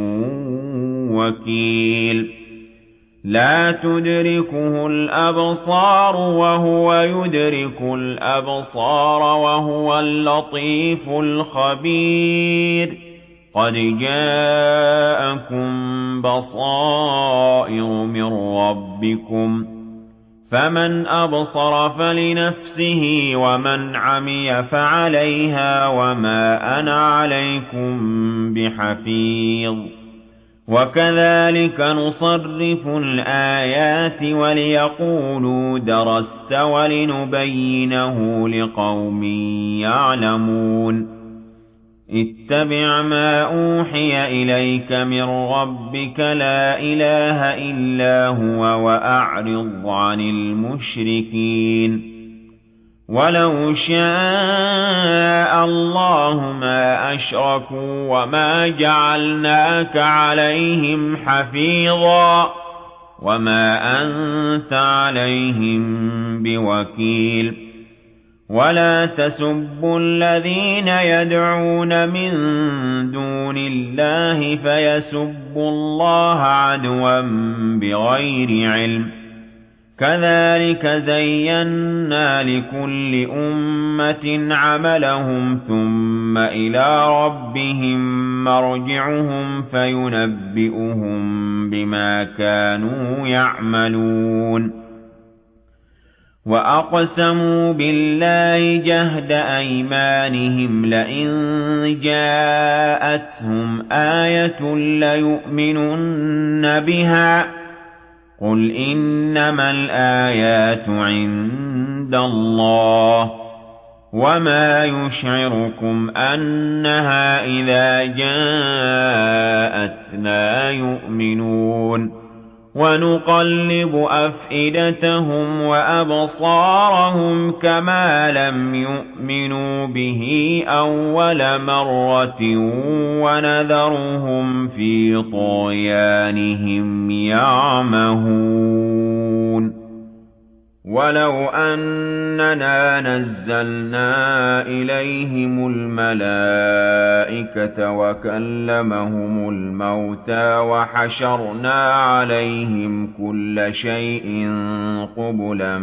وكيل لا تدركه الأبصار وهو يدرك الأبصار وهو اللطيف الخبير قد جاءكم بصائر من ربكم فمن أبصر فلنفسه ومن عمي فعليها وما أنا عليكم بحفيظ وَكَذَلِكَ نُصَرِّفُ الْآيَاتِ وَلِيَقُولُوا دَرَسْتَ وَلِنُبَيِّنَهُ لِقَوْمٍ يَعْلَمُونَ اتَّبِعْ مَا أُوحِيَ إِلَيْكَ مِن رَّبِّكَ لَا إِلَٰهَ إِلَّا هُوَ وَأَعْرِضْ عَنِ الْمُشْرِكِينَ وَلَوْ شَاءَ اللَّهُ مَا أَشْرَكُوا وَمَا جَعَلْنَاكَ عَلَيْهِمْ حَفِيظًا وَمَا أَنتَ عَلَيْهِم بِوَكِيلٍ وَلَا تَسُبُّوا الَّذِينَ يَدْعُونَ مِن دُونِ اللَّهِ فَيَسُبُّوا اللَّهَ عَدْوًا بِغَيْرِ عِلْمٍ كَذَلِكَ زَيَّنَّا لِكُلِّ أُمَّةٍ عَمَلَهُمْ ثُمَّ إِلَىٰ رَبِّهِم مَّرْجِعُهُمْ فَيُنَبِّئُهُم بِمَا كَانُوا يَعْمَلُونَ وَأَقْسَمُوا بِاللَّهِ جَهْدَ أَيْمَانِهِمْ لَئِن جَاءَتْهُمْ آيَةٌ لَّيُؤْمِنُنَّ بِهَا قُلْ إِنَّمَا الْآيَاتُ عِندَ اللَّهِ وَمَا يُشْعِرُكُمْ أَنَّهَا إِذَا جَاءَتْ لَا يُؤْمِنُونَ وَنُقَلِّبُ أَفْئِدَتَهُمْ وَأَبْصَارَهُمْ كَمَا لَمْ يُؤْمِنُوا بِهِ أَوَّلَ مَرَّةٍ وَنَذَرُهُمْ فِي طُغْيَانِهِمْ يَعْمَهُونَ وَلَوْ أَنَّنَا نَزَّلْنَا إِلَيْهِمُ الْمَلَائِكَةَ وَكَلَّمَهُمُ الْمَوْتَىٰ وَحَشَرْنَا عَلَيْهِمْ كُلَّ شَيْءٍ قُبُلًا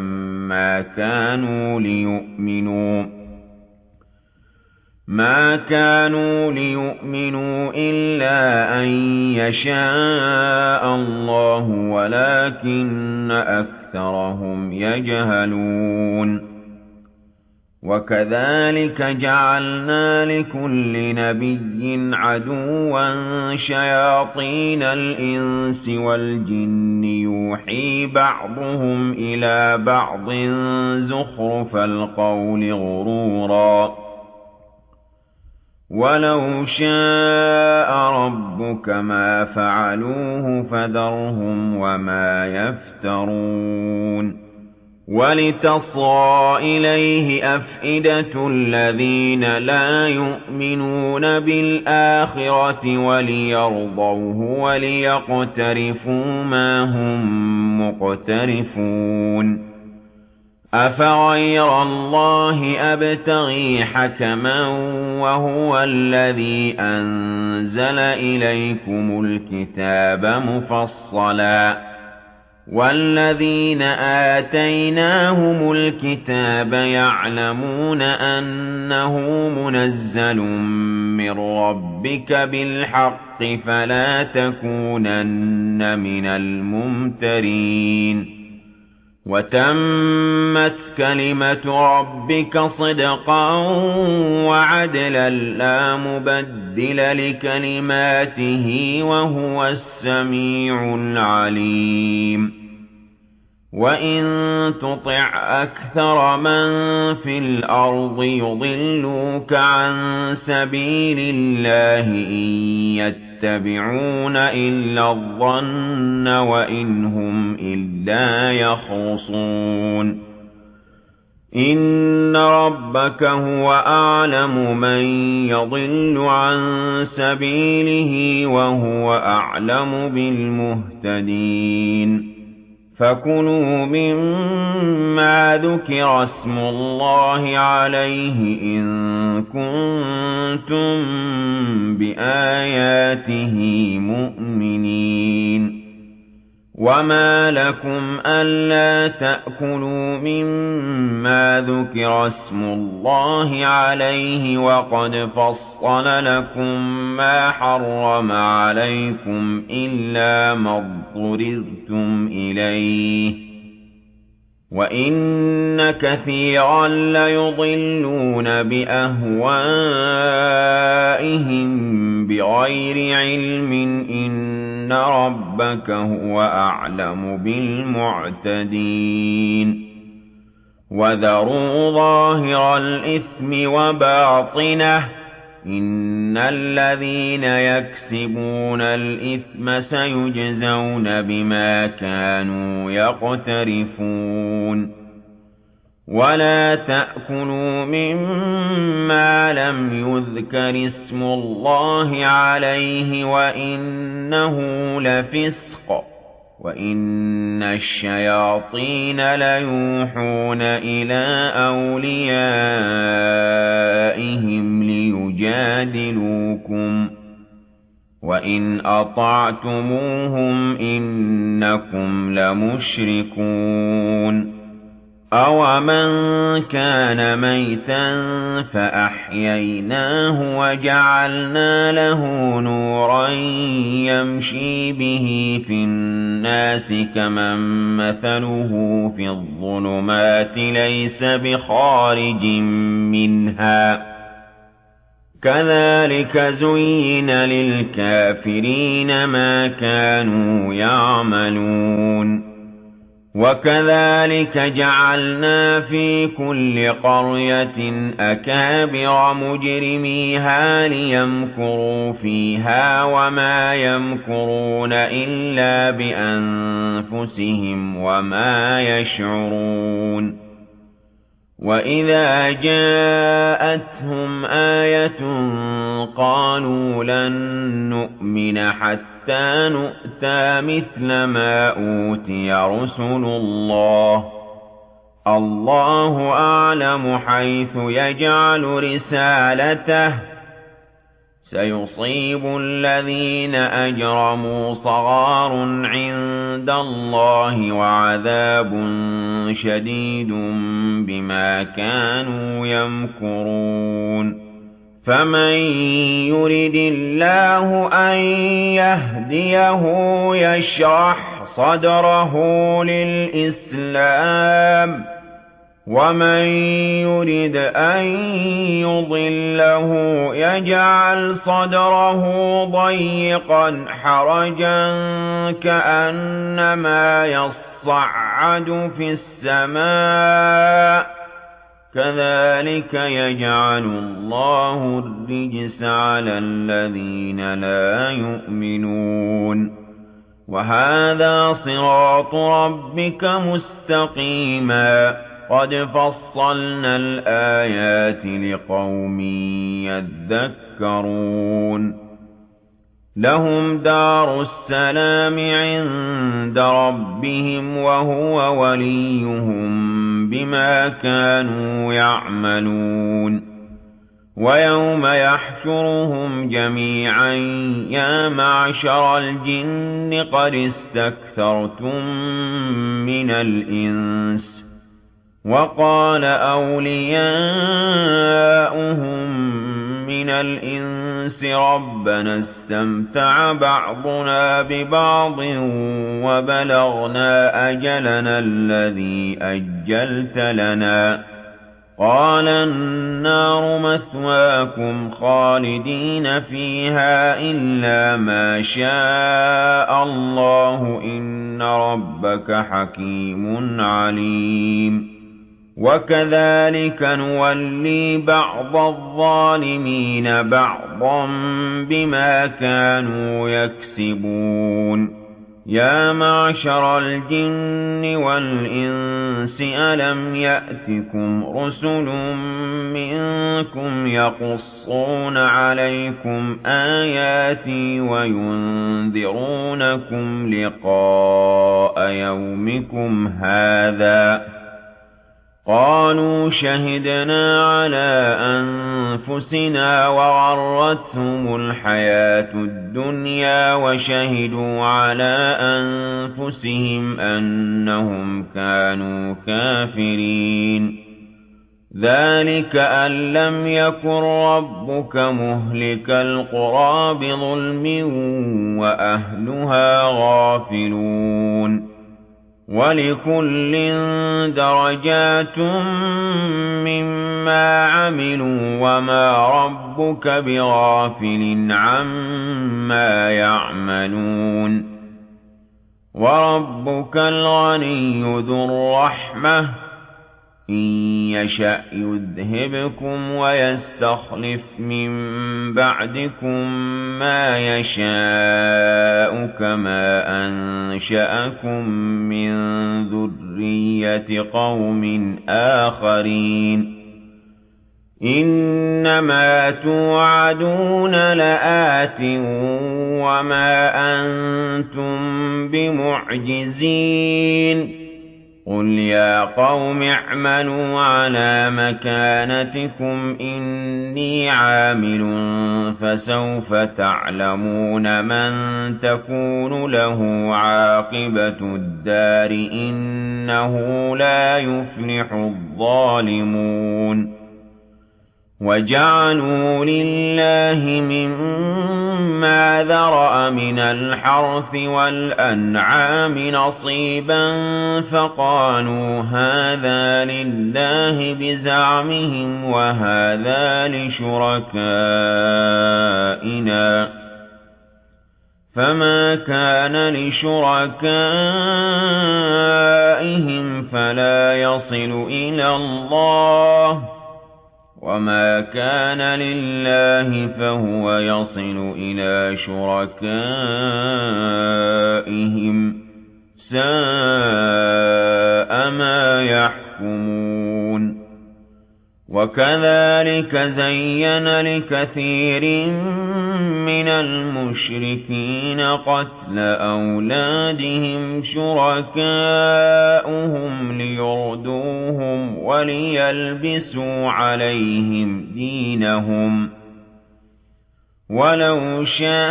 ما كانوا ليؤمنوا إلا أن يشاء الله ولكن أكثرهم يجهلون وكذلك جعلنا لكل نبي عدوا شياطين الإنس والجن يوحي بعضهم إلى بعض زخرف القول غرورا ولو شاء ربك ما فعلوه فذرهم وما يفترون ولتصغى إليه أفئدة الذين لا يؤمنون بالآخرة وليرضوه وليقترفوا ما هم مقترفون أفغير الله أبتغي حكما وهو الذي أنزل إليكم الكتاب مفصلا والذين آتيناهم الكتاب يعلمون أنه منزل من ربك بالحق فلا تكونن من الممترين وتمت كلمة ربك صدقا وعدلا لا مبدل لكلماته وهو السميع العليم وإن تطع أكثر من في الأرض يضلوك عن سبيل الله إن يتبعون إلا الظن وإن هم إلا يخرصون إن ربك هو أعلم من يضل عن سبيله وهو أعلم بالمهتدين فكلوا مما ذكر اسم الله عليه إن كنتم بآياته مؤمنين وما لكم ألا تأكلوا مما ذكر اسم الله عليه وقد فصل لكم ما حرم عليكم إلا ما اضطررتم إليه وإن كثيرا ليضلون بأهوائهم بغير علم إن إِنَّ رَبَّكَ هُوَ أَعْلَمُ بِالْمُعْتَدِينَ وَذَرُوا ظَاهِرَ الْإِثْمِ وَبَاطِنَهُ ۚ إِنَّ الَّذِينَ يَكْسِبُونَ الْإِثْمَ سَيُجْزَوْنَ بِمَا كَانُوا يَقْتَرِفُونَ وَلَا تَأْكُلُوا مِمَّا لَمْ يُذْكَرِ اسْمُ اللَّهِ عَلَيْهِ وَإِنَّهُ لَفِسْقٌ وَإِنَّ الشَّيَاطِينَ لَيُوحُونَ إِلَىٰ أَوْلِيَائِهِمْ لِيُجَادِلُوكُمْ ۖ وَإِنْ أَطَعْتُمُوهُمْ إِنَّكُمْ لَمُشْرِكُونَ أَوَمَنْ كَانَ مَيْتًا فَأَحْيَيْنَاهُ وَجَعَلْنَا لَهُ نُورًا يَمْشِي بِهِ فِي النَّاسِ كَمَن مَّثَلُهُ فِي الظُّلُمَاتِ لَيْسَ بِخَارِجٍ مِّنْهَا ۚ كَذَٰلِكَ زُيِّنَ لِلْكَافِرِينَ مَا كَانُوا يَعْمَلُونَ وَكَذَٰلِكَ جَعَلْنَا فِي كُلِّ قَرْيَةٍ أَكَابِرَ مُجْرِمِيهَا لِيَمْكُرُوا فِيهَا وَمَا يَمْكُرُونَ إِلَّا بِأَنفُسِهِمْ وَمَا يَشْعُرُونَ وَإِذَا جَاءَتْهُمْ آيَةٌ قَالُوا لَن نُّؤْمِنَ حَتَّىٰ نُؤْتَىٰ مِثْلَ مَا أُوتِيَ رُسُلُ اللَّهِ ۘ اللَّهُ أَعْلَمُ حَيْثُ يَجْعَلُ رِسَالَتَهُ ۗ سَيُصِيبُ الَّذِينَ أَجْرَمُوا صَغَارٌ عِندَ اللَّهِ وَعَذَابٌ شَدِيدٌ بِمَا كَانُوا يَمْكُرُونَ فَمَن يُرِدِ اللَّهُ أَن يَهْدِيَهُ يَشْرَحْ صَدْرَهُ لِلْإِسْلَامِ ۖ وَمَن يُرِدْ أَن يُضِلَّهُ يَجْعَلْ صَدْرَهُ ضَيِّقًا حَرَجًا كَأَنَّمَا يَصَّعَّدُ فِي السَّمَاءِ ۚ كَذَٰلِكَ يَجْعَلُ اللَّهُ الرِّجْسَ عَلَى الَّذِينَ لَا يُؤْمِنُونَ وَهَٰذَا صِرَاطُ رَبِّكَ مُسْتَقِيمًا ۗ قَدْ فَصَّلْنَا الْآيَاتِ لِقَوْمٍ يَذَّكَّرُونَ لَهُمْ دَارُ السَّلَامِ عِندَ رَبِّهِمْ وَهُوَ وَلِيُّهُم بِمَا كَانُوا يَعْمَلُونَ وَيَوْمَ يَحْشُرُهُمْ جَمِيعًا يَا مَعْشَرَ الْجِنِّ قَدِ اسْتَكْثَرْتُم مِّنَ الْإِنسِ ۖ وَقَالَ أَوْلِيَاؤُهُم مِّنَ الْإِنسِ رَبَّنَا اسْتَمْتَعَ بَعْضُنَا بِبَعْضٍ وَبَلَغْنَا أَجَلَنَا الَّذِي أَجَّلْتَ لَنَا ۚ قَالَ النَّارُ مَثْوَاكُمْ خَالِدِينَ فِيهَا إِلَّا مَا شَاءَ اللَّهُ ۗ إِنَّ رَبَّكَ حَكِيمٌ عَلِيمٌ وَكَذَٰلِكَ نُوَلِّي بَعْضَ الظَّالِمِينَ بَعْضًا بِمَا كَانُوا يَكْسِبُونَ يَا مَعْشَرَ الْجِنِّ وَالْإِنسِ أَلَمْ يَأْتِكُمْ رُسُلٌ مِّنكُمْ يَقُصُّونَ عَلَيْكُمْ آيَاتِي وَيُنذِرُونَكُمْ لِقَاءَ يَوْمِكُمْ هَٰذَا ۚ قَالُوا شَهِدْنَا عَلَىٰ أَنفُسِنَا وَغَرَّتْهُمُ الْحَيَاةُ الدُّنْيَا وَشَهِدُوا عَلَىٰ أَنفُسِهِمْ أَنَّهُمْ كَانُوا كَافِرِينَ ذَٰلِكَ أَن لَّمْ يَكُن رَّبُّكَ مُهْلِكَ الْقُرَىٰ بِظُلْمٍ وَأَهْلُهَا غَافِلُونَ وَلِكُلٍّ دَرَجَاتٌ مِّمَّا عَمِلُوا وَمَا رَبُّكَ بِغَافِلٍ عَمَّا يَعْمَلُونَ وَرَبُّكَ الْغَنِيُّ ذُو الرَّحْمَةِ إِن يَشَأْ يُذْهِبْكُمْ وَيَسْتَخْلِفْ مِن بَعْدِكُم مَّا يَشَاءُ كَمَا أَنشَأَكُم مِّن ذُرِّيَّةِ قَوْمٍ آخَرِينَ إِنَّمَا تُوعَدُونَ لَآتٍ وَمَا أَنتُم بِمُعْجِزِينَ قُلْ يَا قَوْمِ اعْمَلُوا عَلَىٰ مَكَانَتِكُمْ إِنِّي عَامِلٌ فَسَوْفَ تَعْلَمُونَ مَن تَكُونُ لَهُ عَاقِبَةُ الدَّارِ ۖ إِنَّهُ لَا يُفْلِحُ الظَّالِمُونَ وَجَعَلُوا لِلَّهِ مِمَّا ذَرَأَ مِنَ الْحَرْثِ وَالْأَنْعَامِ نَصِيبًا فَقَالُوا هَٰذَا لِلَّهِ بِزَعْمِهِمْ وَهَٰذَا لِشُرَكَائِنَا ۖ فَمَا كَانَ لِشُرَكَائِهِمْ فَلَا يَصِلُ إِلَى اللَّهِ وَمَا كَانَ لِلَّهِ فَهُوَ يَصِلُ إِلَىٰ شُرَكَائِهِمْ ۗ سَاءَ مَا يَحْكُمُونَ وَكَذَٰلِكَ زَيَّنَ لِكَثِيرٍ مِّنَ الْمُشْرِكِينَ قَتْلَ أَوْلَادِهِمْ شُرَكَاؤُهُمْ لِيُرْدُوهُمْ وَلِيَلْبِسُوا عَلَيْهِمْ دِينَهُمْ ۖ وَلَوْ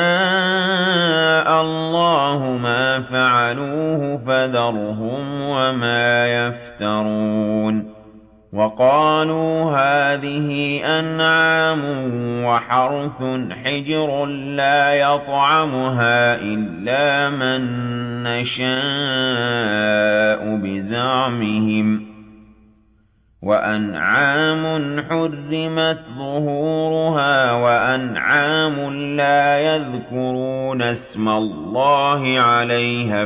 شَاءَ اللَّهُ مَا فَعَلُوهُ فَذَرْهُمْ وَمَا يَفْتَرُونَ وَقَالُوا هَٰذِهِ أَنْعَامٌ وَحَرْثٌ حِجْرٌ لَّا يَطْعَمُهَا إِلَّا مَن نَّشَاءُ بِزَعْمِهِمْ ۚ وَأَنْعَامٌ حُرِّمَتْ ظُهُورُهَا وَأَنْعَامٌ لَّا يَذْكُرُونَ اسْمَ اللَّهِ عَلَيْهَا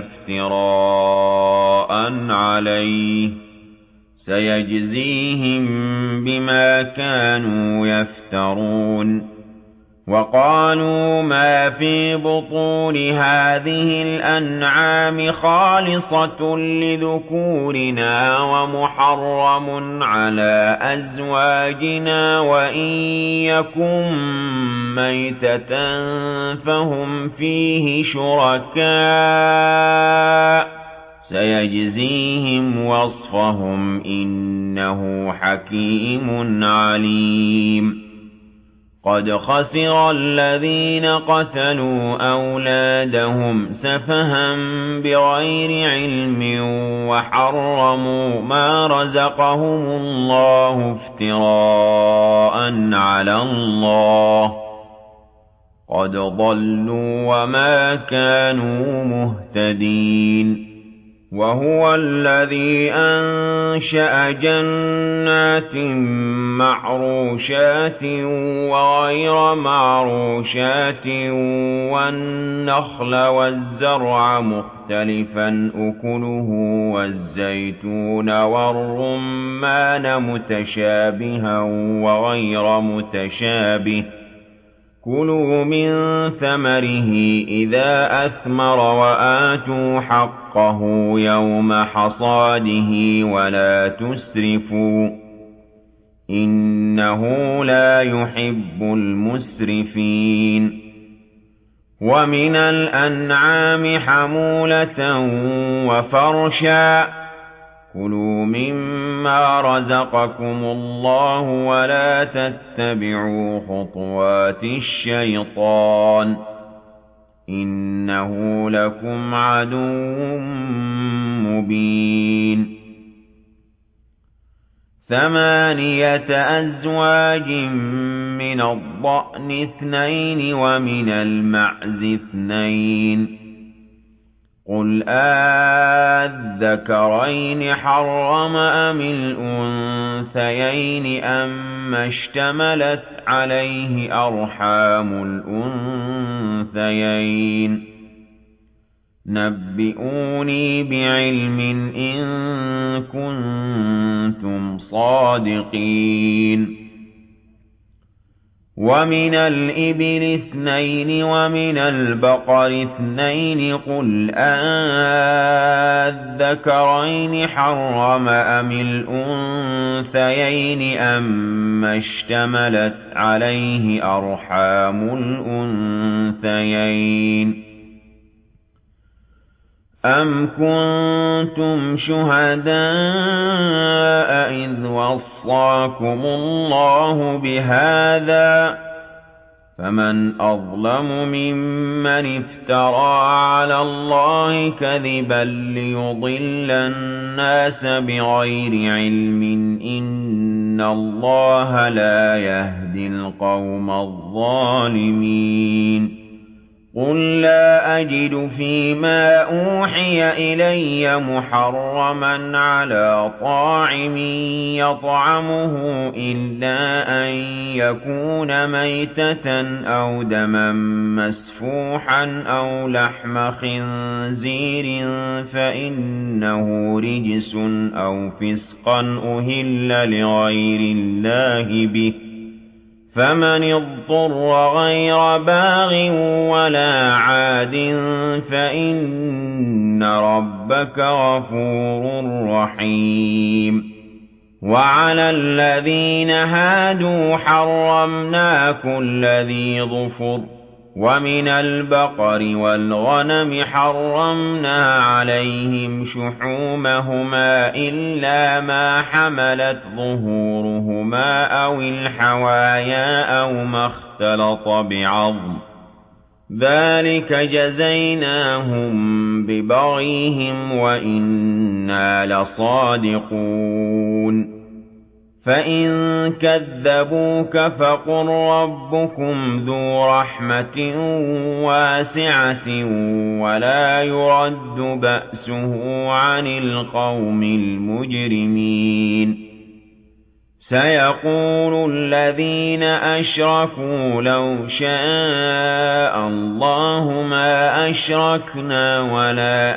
افْتِرَاءً عَلَيْهِ ۚ سَيَجْزِيهِم بِمَا كَانُوا يَفْتَرُونَ وَقَالُوا مَا فِي بُطُونِ هَٰذِهِ الْأَنْعَامِ خَالِصَةٌ لِّذُكُورِنَا وَمُحَرَّمٌ عَلَىٰ أَزْوَاجِنَا وَإِن يَكُن مَّيْتَةً فَهُمْ فِيهِ شُرَكَاءُ ۚ سَيَجْزِيهِمْ وَصْفَهُمْ ۚ إِنَّهُ حَكِيمٌ عَلِيمٌ قَدْ خَسِرَ الَّذِينَ قَتَلُوا أَوْلَادَهُمْ سَفَهًا بِغَيْرِ عِلْمٍ وَحَرَّمُوا مَا رَزَقَهُمُ اللَّهُ افْتِرَاءً عَلَى اللَّهِ ۚ قَدْ ضَلُّوا وَمَا كَانُوا مُهْتَدِينَ وَهُوَ الَّذِي أَنشَأَ جَنَّاتٍ مَّعْرُوشَاتٍ وَغَيْرَ مَعْرُوشَاتٍ وَالنَّخْلَ وَالزَّرْعَ مُخْتَلِفًا أُكُلُهُ وَالزَّيْتُونَ وَالرُّمَّانَ مُتَشَابِهًا وَغَيْرَ مُتَشَابِهٍ ۚ كُلُوا مِن ثَمَرِهِ إِذَا أَثْمَرَ وَآتُوا حَقَّهُ يَوْمَ حَصَادِهِ وَلَا تُسْرِفُوا ۚ إِنَّهُ لَا يُحِبُّ الْمُسْرِفِينَ وَمِنَ الْأَنْعَامِ حَمُولَةً وَفَرْشًا ۚ كُلُوا مِمَّا رَزَقَكُمُ اللَّهُ وَلَا تَتَّبِعُوا خُطُوَاتِ الشَّيْطَانِ ۚ إِنَّهُ لَكُمْ عَدُوٌّ مُّبِينٌ 8 أَزْوَاجٍ مِّنَ الضَّأْنِ 2 وَمِنَ الْمَعْزِ 2 قُلْ آلذَّكَرَيْنِ حَرَّمَ أَمِ الْأُنثَيَيْنِ أَمَّا اشْتَمَلَتْ عَلَيْهِ أَرْحَامُ الْأُنثَيَيْنِ ۖ نَبِّئُونِي بِعِلْمٍ إِن كُنتُمْ صَادِقِينَ وَمِنَ الْإِبِلِ اثْنَيْنِ وَمِنَ الْبَقَرِ اثْنَيْنِ قُلْ آلذَّكَرَيْنِ حَرَّمَ أَمِ الْأُنثَيَيْنِ أَمَّا اشْتَمَلَتْ عَلَيْهِ أَرْحَامُ الْأُنثَيَيْنِ ۖ أَمْ كُنتُمْ شُهَدَاءَ إِذْ وَصَّاكُمُ اللَّهُ بِهَٰذَا ۚ فَمَنْ أَظْلَمُ مِمَّنِ افْتَرَىٰ عَلَى اللَّهِ كَذِبًا لِّيُضِلَّ النَّاسَ بِغَيْرِ عِلْمٍ ۗ إِنَّ اللَّهَ لَا يَهْدِي الْقَوْمَ الظَّالِمِينَ قُل لا أَجِدُ فِيمَا أُوحِيَ إِلَيَّ مُحَرَّمًا عَلَىٰ طَاعِمٍ يَطْعَمُهُ إِلَّا أَن يَكُونَ مَيْتَةً أَوْ دَمًا مَّسْفُوحًا أَوْ لَحْمَ خِنزِيرٍ فَإِنَّهُ رِجْسٌ أَوْ فِسْقًا أُهِلَّ لِغَيْرِ اللَّهِ بِهِ ۚ فَمَنِ اضْطُرَّ غَيْرَ بَاغٍ وَلَا عَادٍ فَإِنَّ رَبَّكَ غَفُورٌ رَّحِيمٌ وَعَلَى الَّذِينَ هَادُوا حَرَّمْنَا كُلَّ ذِي ظُفُرٍ ۖ وَمِنَ الْبَقَرِ وَالْغَنَمِ حَرَّمْنَا عَلَيْهِمْ شُحُومَهُمَا إِلَّا مَا حَمَلَتْ ظُهُورُهُمَا أَوِ الْحَوَايَا أَوْ مَا اخْتَلَطَ بِعَظْمٍ ۚ ذَٰلِكَ جَزَيْنَاهُم بِبَغْيِهِمْ وَإِنَّا لَصَادِقُونَ فَإِن كَذَّبُوكَ فَقُل رَّبُّكُمْ ذُو رَحْمَةٍ وَاسِعَةٍ وَلَا يُرَدُّ بَأْسُهُ عَنِ الْقَوْمِ الْمُجْرِمِينَ سَيَقُولُ الَّذِينَ أَشْرَكُوا لَوْ شَاءَ اللَّهُ مَا أَشْرَكْنَا وَلَا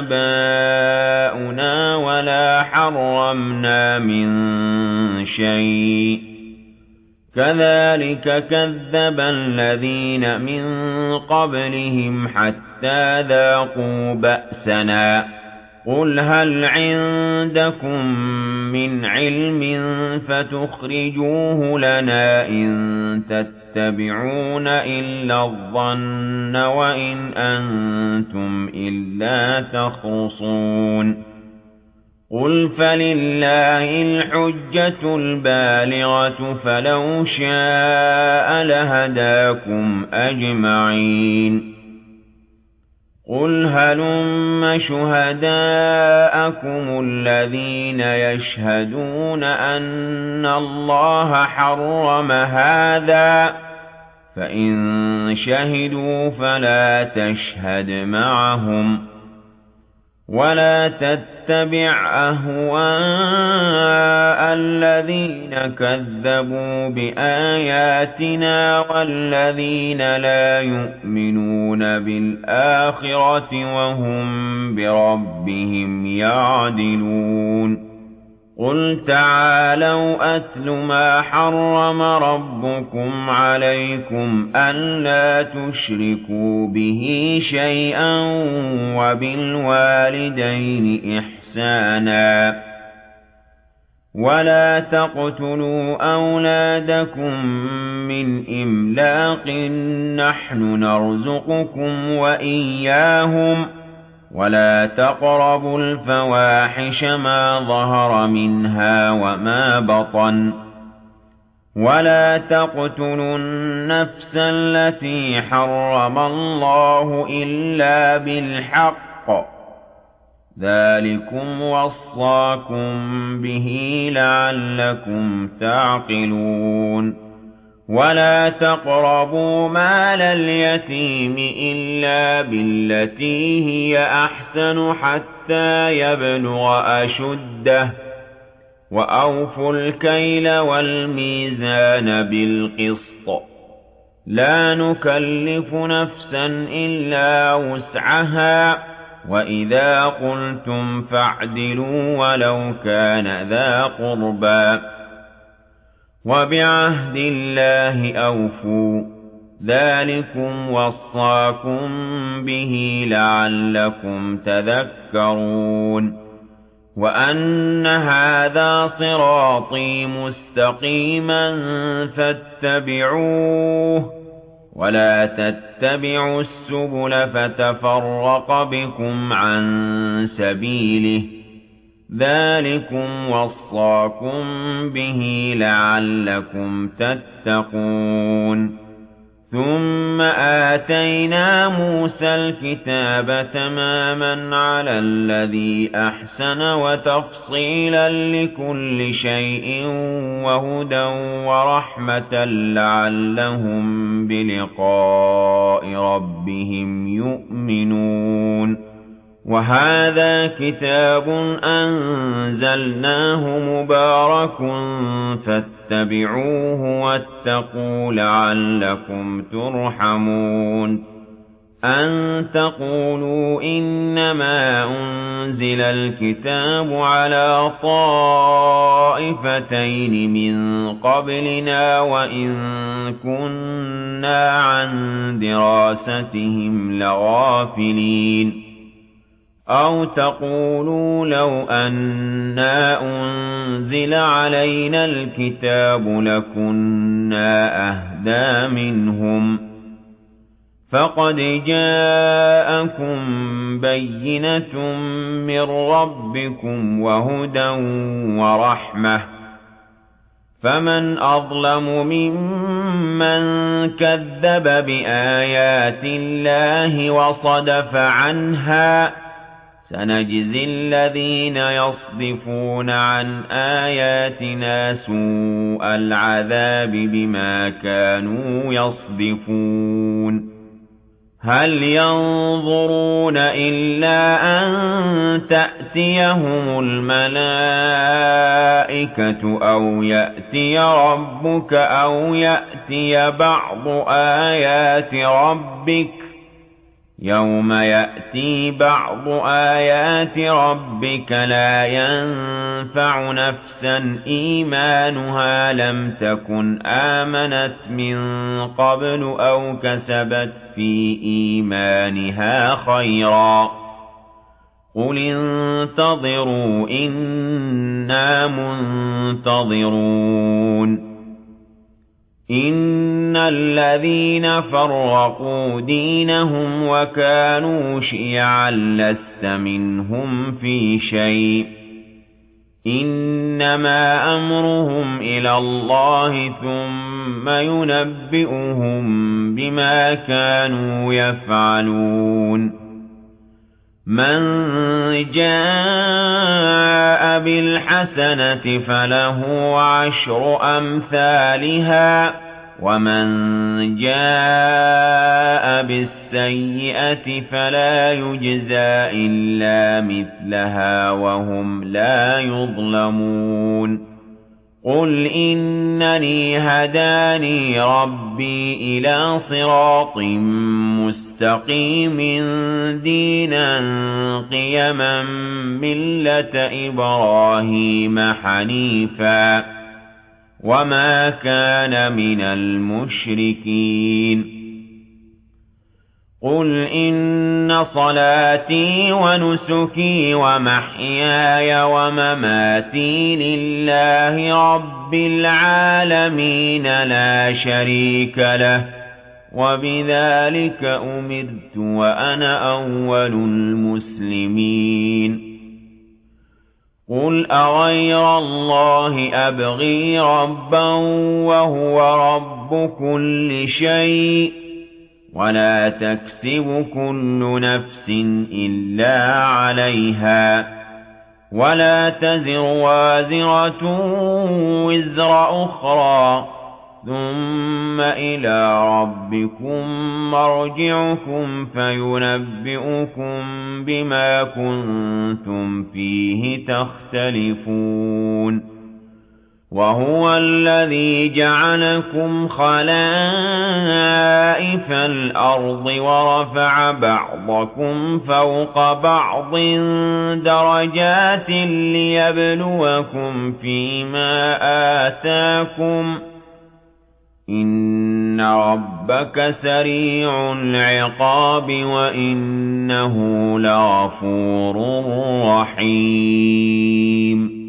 آبَاؤُنَا وَلَا حَرَّمْنَا مِن شَيْءٍ ۚ كَذَٰلِكَ كَذَّبَ الَّذِينَ مِن قَبْلِهِمْ حَتَّىٰ ذَاقُوا بَأْسَنَا ۗ قُلْ هَلْ عِندَكُم مِّنْ عِلْمٍ فَتُخْرِجُوهُ لَنَا ۖ إِن تَتَّبِعُونَ إِلَّا الظَّنَّ وَإِنْ أَنتُمْ إِلَّا تَخْرُصُونَ قُلْ فَلِلَّهِ الْحُجَّةُ الْبَالِغَةُ ۖ فَلَوْ شَاءَ لَهَدَاكُمْ أَجْمَعِينَ قُلْ هَلُمَّ شُهَدَاءَكُمُ الَّذِينَ يَشْهَدُونَ أَنَّ اللَّهَ حَرَّمَ هَٰذَا ۖ فَإِن شَهِدُوا فَلَا تَشْهَدْ مَعَهُمْ ۖ وَلَا تَتَّبِعْ أَهْوَاءَ الَّذِينَ كَذَّبُوا بِآيَاتِنَا وَالَّذِينَ لَا يُؤْمِنُونَ بِالْآخِرَةِ وَهُم بِرَبِّهِمْ يَعْدِلُونَ قُلْ تَعَالَوْا أَتْلُ مَا حَرَّمَ رَبُّكُمْ عَلَيْكُمْ أَلَّا تُشْرِكُوا بِهِ شَيْئًا وَبِالْوَالِدَيْنِ إِحْسَانًا ۖ وَلَا تَقْتُلُوا أَوْلَادَكُم مِّنْ إِمْلَاقٍ ۖ نَّحْنُ نَرْزُقُكُمْ وَإِيَّاهُمْ ۖ وَلَا تَقْرَبُوا الْفَوَاحِشَ مَا ظَهَرَ مِنْهَا وَمَا بَطَنَ ۖ وَلَا تَقْتُلُوا النَّفْسَ الَّتِي حَرَّمَ اللَّهُ إِلَّا بِالْحَقِّ ۚ ذَٰلِكُمْ وَصَّاكُم بِهِ لَعَلَّكُمْ تَعْقِلُونَ ولا تقربوا مال اليتيم إلا بالتي هي أحسن حتى يبلغ أشده وأوفوا الكيل والميزان بالقسط لا نكلف نفسا إلا وسعها وإذا قلتم فاعدلوا ولو كان ذا قربى وبعهد الله أوفوا ذلكم وصاكم به لعلكم تذكرون وأن هذا صراطي مستقيما فاتبعوه ولا تتبعوا السبل فتفرق بكم عن سبيله ذلكم وصاكم به لعلكم تتقون ثم آتينا موسى الكتاب تماما على الذي أحسن وتفصيلا لكل شيء وهدى ورحمة لعلهم بلقاء ربهم يؤمنون وهذا كتاب أنزلناه مبارك فاتبعوه واتقوا لعلكم ترحمون أن تقولوا إنما أنزل الكتاب على طائفتين من قبلنا وإن كنا عن دراستهم لغافلين أو تقولوا لو أنا أنزل علينا الكتاب لكنا أهدى منهم فقد جاءكم بينة من ربكم وهدى ورحمة فمن أظلم ممن كذب بآيات الله وصدف عنها سنجزي الذين يصدفون عن آياتنا سوء العذاب بما كانوا يصدفون هل ينظرون إلا أن تأتيهم الملائكة أو يأتي ربك أو يأتي بعض آيات ربك يوم يأتي بعض آيات ربك لا ينفع نفسا إيمانها لم تكن آمنت من قبل أو كسبت في إيمانها خيرا قل انتظروا إنا منتظرون إن الذين فرقوا دينهم وكانوا شيعا لست منهم في شيء إنما أمرهم إلى الله ثم ينبئهم بما كانوا يفعلون من جاء بالحسنة فله عشر أمثالها ومن جاء بالسيئة فلا يجزى إلا مثلها وهم لا يظلمون قل إنني هداني ربي إلى صراط مستقيم دينا قيما ملة إبراهيم حنيفا وما كان من المشركين قل إن صلاتي ونسكي ومحياي ومماتي لله رب العالمين لا شريك له وبذلك أمرت وأنا أول المسلمين قل أغير الله أبغي ربا وهو رب كل شيء ولا تكسب كل نفس إلا عليها ولا تزر وازرة وزر أخرى ثُمَّ إِلَىٰ رَبِّكُم مَّرْجِعُكُمْ فَيُنَبِّئُكُم بِمَا كُنتُمْ فِيهِ تَخْتَلِفُونَ وَهُوَ الَّذِي جَعَلَكُمْ خَلَائِفَ الْأَرْضِ وَرَفَعَ بَعْضَكُمْ فَوْقَ بَعْضٍ دَرَجَاتٍ لِّيَبْلُوَكُمْ فِيمَا آتَاكُمْ ۗ إِنَّ رَبَّكَ سَرِيعُ الْعِقَابِ وَإِنَّهُ لَغَفُورٌ رَّحِيمٌ